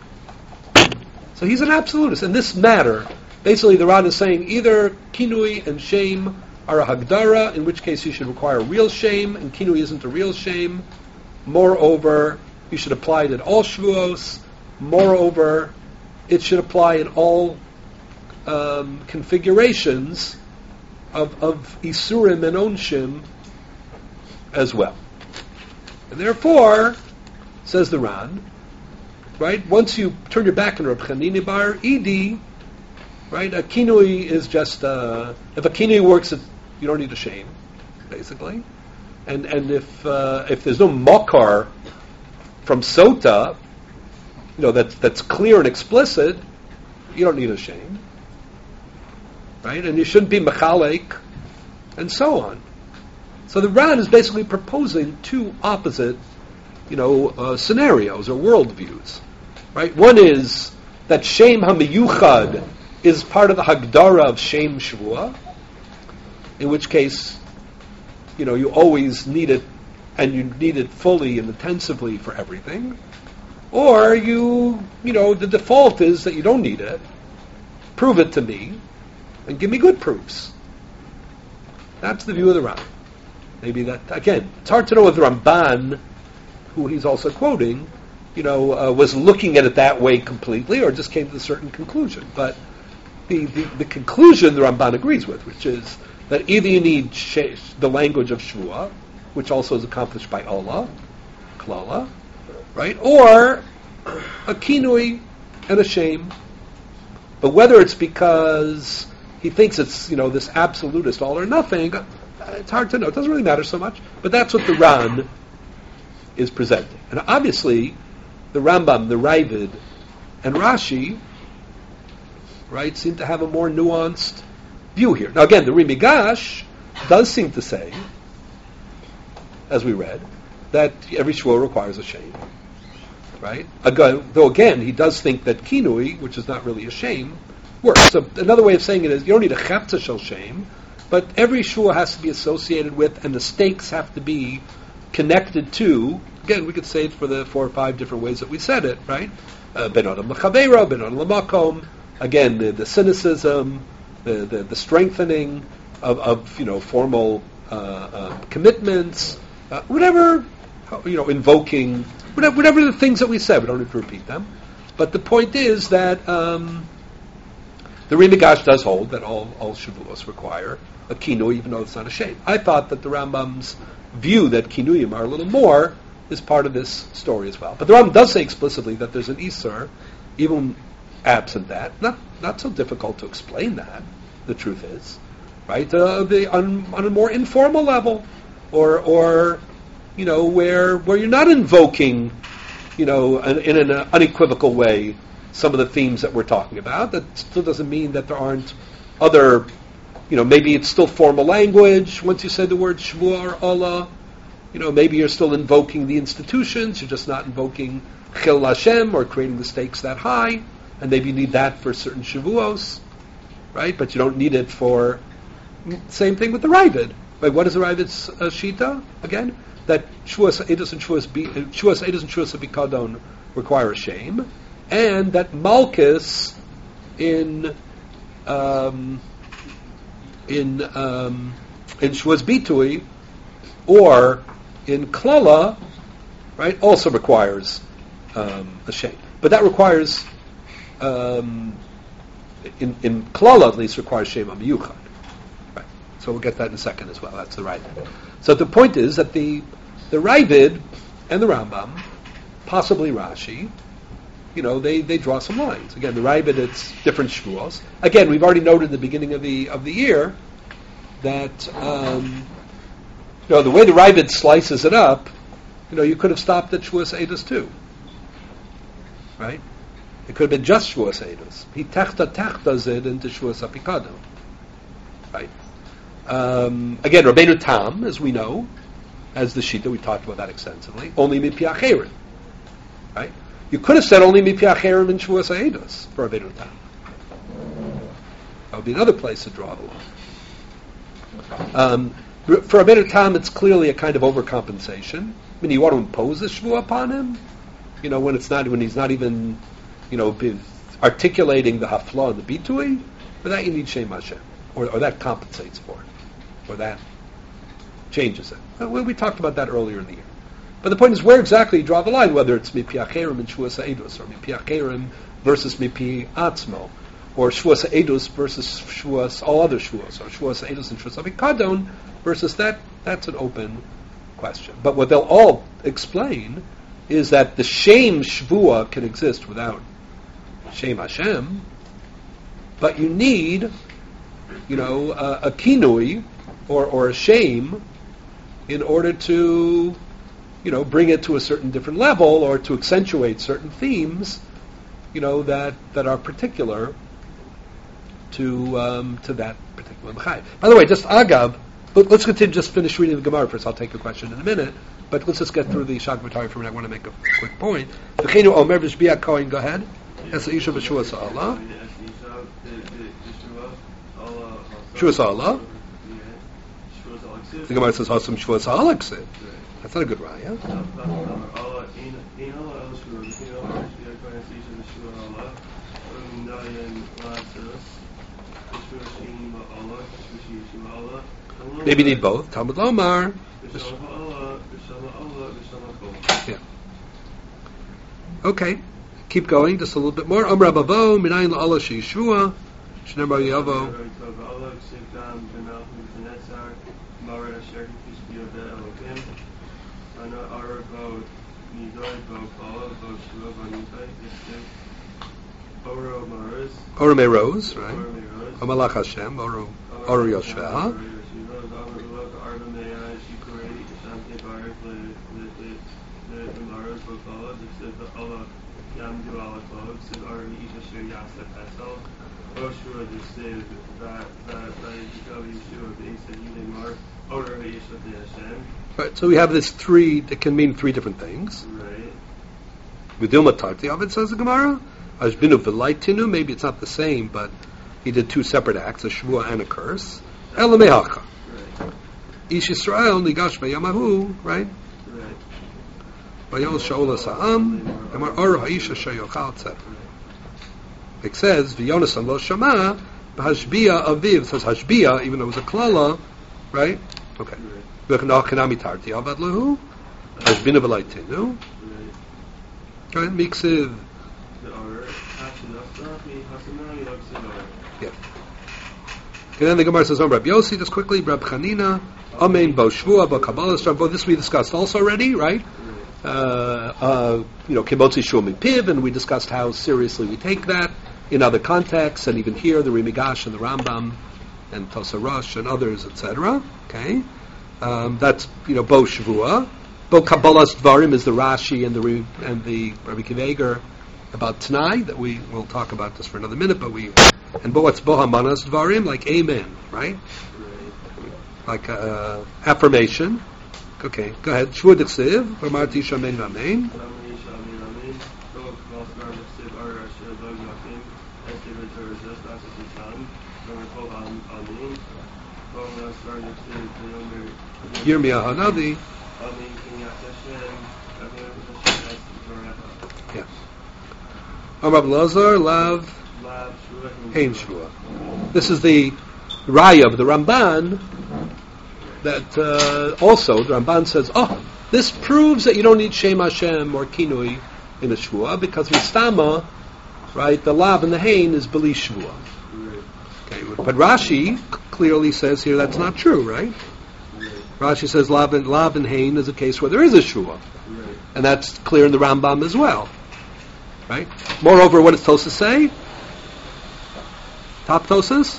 So he's an absolutist. In this matter, basically the Ran is saying either kinui and shame are a hagdara, in which case you should require real shame, and kinui isn't a real shame. Moreover, you should apply it in all shvuos. Moreover, it should apply in all um, configurations of, of isurim and onshim as well. And therefore, says the Ran, right, once you turn your back on Reb Chanina bar Idi, right, a kinui is just, uh, if a kinui works, it, you don't need a shame, basically. And and if uh, if there's no mokar from sota, you know, that's, that's clear and explicit, you don't need a shame. Right? And you shouldn't be mechalek, and so on. So the Ran is basically proposing two opposite, you know, uh, scenarios or worldviews. Right? One is that Shem HaMiyuchad is part of the Hagdara of Shem Shvua, in which case, you know, you always need it, and you need it fully and intensively for everything. Or you, you know, the default is that you don't need it. Prove it to me, and give me good proofs. That's the view of the Ran. Maybe that, again, it's hard to know whether Ramban, who he's also quoting, you know, uh, was looking at it that way completely, or just came to a certain conclusion. But the, the, the conclusion the Ramban agrees with, which is that either you need sh- the language of Shvuah, which also is accomplished by Allah, Klala, right, or a kinui and a shame. But whether it's because he thinks it's, you know, this absolutist all or nothing, it's hard to know. It doesn't really matter so much. But that's what the Ran is presenting. And obviously, the Rambam, the Ravid, and Rashi, right, seem to have a more nuanced view here. Now again, the Rimigash does seem to say, as we read, that every shvuah requires a shame. Right? Again, though again, he does think that kinui, which is not really a shame, works. So another way of saying it is, you don't need a chepta shel shame, but every shvuah has to be associated with, and the stakes have to be connected to. Again, we could say it for the four or five different ways that we said it, right? Ben adam l'chaveiro, ben adam l'makom. Again, the, the cynicism, the, the the strengthening of, of you know formal uh, uh, commitments, uh, whatever, you know, invoking. Whatever, whatever the things that we said, we don't need to repeat them. But the point is that um, the Rimigash does hold that all, all shavuos require a kinui, even though it's not a shame. I thought that the Rambam's view that kinuyim are a little more is part of this story as well. But the Rambam does say explicitly that there's an Isser, even absent that. Not not so difficult to explain that, the truth is. Right? Uh, the, on, on a more informal level, or or... you know, where where you're not invoking you know, in, in an unequivocal way, some of the themes that we're talking about. That still doesn't mean that there aren't other, you know, maybe it's still formal language once you say the word Shvuah or Allah. You know, maybe you're still invoking the institutions, you're just not invoking Chil Hashem or creating the stakes that high, and maybe you need that for certain Shavuos, right? But you don't need it for, same thing with the Ravid. Right? What is the Ravid's uh, Shita? Again, that Shavuos Eidos and Shavuos Eidos and Shavuos Bikadon require a shame, and that Malchus in um, in um, in Shavuos Bitui or in Klala, right, also requires um, a shame. But that requires, um, in, in Klala at least, requires shame on Miyuchad. Right. So we'll get that in a second as well. That's the Ravid. So the point is that the the Ravid and the Rambam, possibly Rashi, you know, they, they draw some lines. Again, the Ravid, it's different Shvuos. Again, we've already noted at the beginning of the of the year that um, you know, the way the Ravid slices it up, you know, you could have stopped at Shavuos Eidos too. Right? It could have been just Shavuos Eidos. He techta techtas it into Shavuos Apikadon. Right? Um, again, Rabbeinu Tam, as we know, as the Shita, we talked about that extensively, only Mipi Acherim. Right? You could have said only Mipi Acherim in Shavuos Eidos for Rabbeinu Tam. That would be another place to draw the line. Um, For Rabbeinu Tam, it's clearly a kind of overcompensation. I mean, you want to impose a shvuah upon him, you know, when it's not, when he's not even, you know, articulating the hafla and the bitui. For that, you need Shem Hashem, or, or that compensates for it, or that changes it. Well, we talked about that earlier in the year. But the point is, where exactly you draw the line, whether it's mipi acherim and Shavuos Eidos, or mipi acherim versus mipi atzmo, or Shavuos Eidos versus Shavuos, all other Shavuos, or Shavuos Eidos and Shavuos Avikadon versus that, that's an open question. But what they'll all explain is that the shame Shvuah can exist without Shem Hashem, but you need, you know, a, a kinui, or, or a shame, in order to, you know, bring it to a certain different level, or to accentuate certain themes, you know, that, that are particular to um, to that particular Mechai. By the way, just Agav, let, let's continue, just finish reading the Gemara first. I'll take a question in a minute, but let's just get through the Shag B'Tari for a minute. I want to make a quick point. V'cheinu Omer V'shbiya Kohen, go ahead. Es Isha V'Shuas Allah. Shuas Allah. The Gemara says Hasam Shuas Allah. That's not a good raya. Maybe you need both. Talmud Lomar. Yeah. Okay. Keep going. Just a little bit more. Amr Abavo, Minayin La'Allah She'Yishua, Shnebar Yavo. Oro Meroz, right? Amalach Hashem, Oro Oro Yoshveha. Right, so we have this three, it can mean three different things. With Dilma Tarti of it, says the Gemara. Ashbinu v'laitinu, maybe it's not the same, but he did two separate acts, a shvuah and a curse. Elamehacha. Ish Yisrael nigash b'yamahu, right? V'yol sha'ola sa'am, emar or ha'isha she'yochal, et cetera. It says, v'yonasan lo shama, b'hashbiya aviv, it says hashbiya, even though it was a klala, right? Okay. V'chanami tarti avad lehu, hashbinu v'laitinu. Right, miksiv. Yeah. And then the Gemara says, "On Rabbi Yossi, just quickly, Rabbi Chanina, Amen, Bo Shvua, Bo Kabbalah, Bo." This we discussed also already, right? Uh, uh, you know, Kibotzi Shua Mipiv, and we discussed how seriously we take that in other contexts, and even here, the Rimigash and the Rambam, and Tosa Rosh and others, et cetera. Okay, um, that's you know Bo Shvua. Bo Kabbalah's Dvarim is the Rashi and the Re- and the Rabbi Kiva about Tanai that we will talk about this for another minute. But we and Bo what's Bo Hamanas Dvarim, like Amen, right? Like uh, affirmation. Okay, go ahead. Shvud Ksiv, V'amarti Shamen V'amen. Yirmiyah Hanavi. Yeah. Amar Lazar Lav Hein Shvua. This is the Raya of the Ramban. That uh, also the Ramban says, oh, this proves that you don't need Shem Hashem or Kinui in a Shvua because Vistama, right? The Lav and the Hein is Beli Shvua. Okay, but Rashi clearly says here that's not true, right? Rashi says Lav and, Lav and Hein is a case where there is a Shvua. And that's clear in the Rambam as well. Right? Moreover, what does Tosas say? Top Tosas?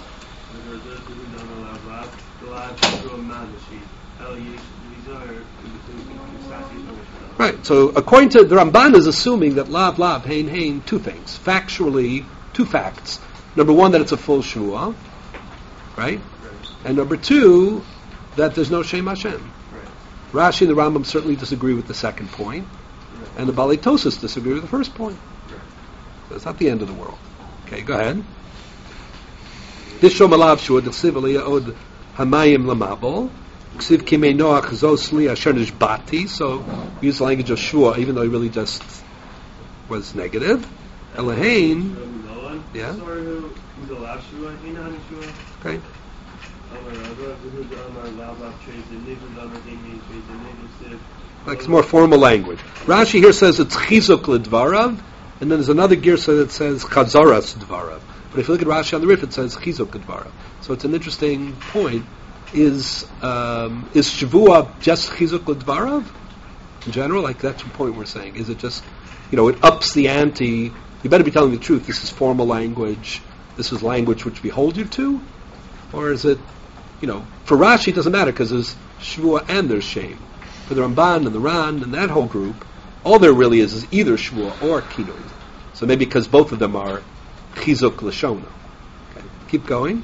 Right, so according to the Ramban is assuming that Lav, Lav, Hein, Hein, two things. Factually, two facts. Number one, that it's a full Shvuah, right? And number two, that there's no Shem Hashem. Right. Rashi and the Rambam certainly disagree with the second point, right. And the Balei Tosas disagree with the first point. Right. So it's not the end of the world. Okay, go ahead. Dishom alav shua d'chsiv aliyah od hamayim lamabol d'chsiv kimei noach zosli asher nishbati. So we use the language of shua, even though he really just was negative. Elahain, yeah. Okay. Like it's more formal language. Rashi here says it's chizuk ledvarav, and then there's another girsa that says chazaras dvarav. But if you look at Rashi on the Rif, it says chizuk ledvarav. So it's an interesting point. Is um, is Shavua just chizuk ledvarav in general? Like that's the point we're saying. Is it just, you know, it ups the ante? You better be telling the truth. This is formal language. This is language which we hold you to, or is it? You know, for Rashi it doesn't matter because there's Shvua and there's Shem. For the Ramban and the Ran and that whole group, all there really is is either Shvua or Kinui. So maybe because both of them are Chizuk Lashona. Okay. Keep going.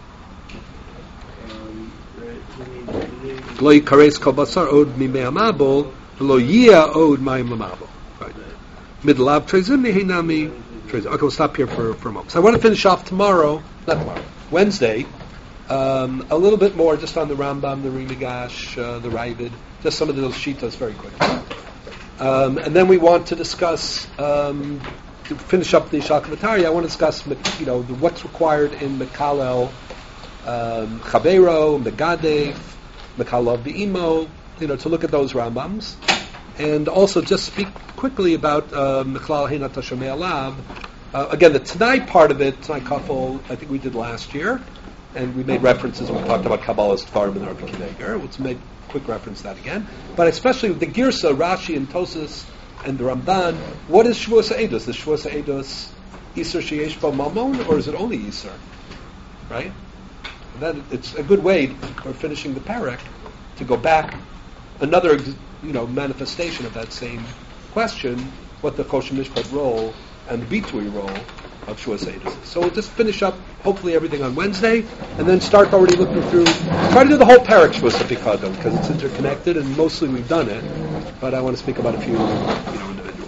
Lo yikares kol basar od mimei amabol, lo yia od mayim lamabol. Right. Midlav trezim mehinami trezim. Okay, we'll stop here for, for a moment. So I want to finish off tomorrow, not tomorrow, Wednesday. Um, a little bit more just on the Rambam, the Rimigash, uh, the Ravid, just some of those shitas very quickly. Um, and then we want to discuss, um, to finish up the Shalkavatari, I want to discuss, you know, the, what's required in Mekalel, um, Chavero, Megadev, Mekalel Be'imo, you know, to look at those Rambams. And also just speak quickly about Meklal Heinat Hashamei Alav. Uh, again, the Tanai part of it, Tanai Kafel, I think we did last year. And we made references when we talked about Kabbalah's Dvarim and the Rabbi Kiva. Let's make quick reference to that again. But especially with the Girsa, Rashi, and Tosas, and the Ramban, what is Shavuos Eidos? Is Shavuos Eidos Iser Sheyesh Bo Mamon, or is it only Iser? Right? And then it's a good way for finishing the parak to go back another, you know, manifestation of that same question: what the Choshen Mishpat role and the Bitui role of Shavuos Eidos. So we'll just finish up, hopefully, everything on Wednesday, and then start already looking through, try to do the whole parak Shavuos Pikadon, because it's interconnected, and mostly we've done it, but I want to speak about a few, you know, individuals.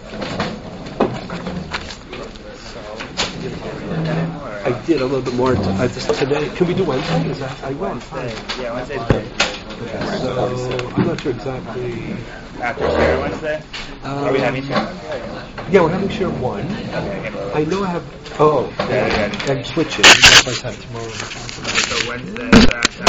I did a little bit more t- I just today. Can we do Wednesday? Is that, I will. Yeah, Wednesday's great. Okay, so I'm not sure exactly. After Share Wednesday? Um, Are we having Share Wednesday? Yeah, we're having Share one. Okay, I know I have. Oh, yeah, yeah, yeah. I'm switching. I have tomorrow. So Wednesday,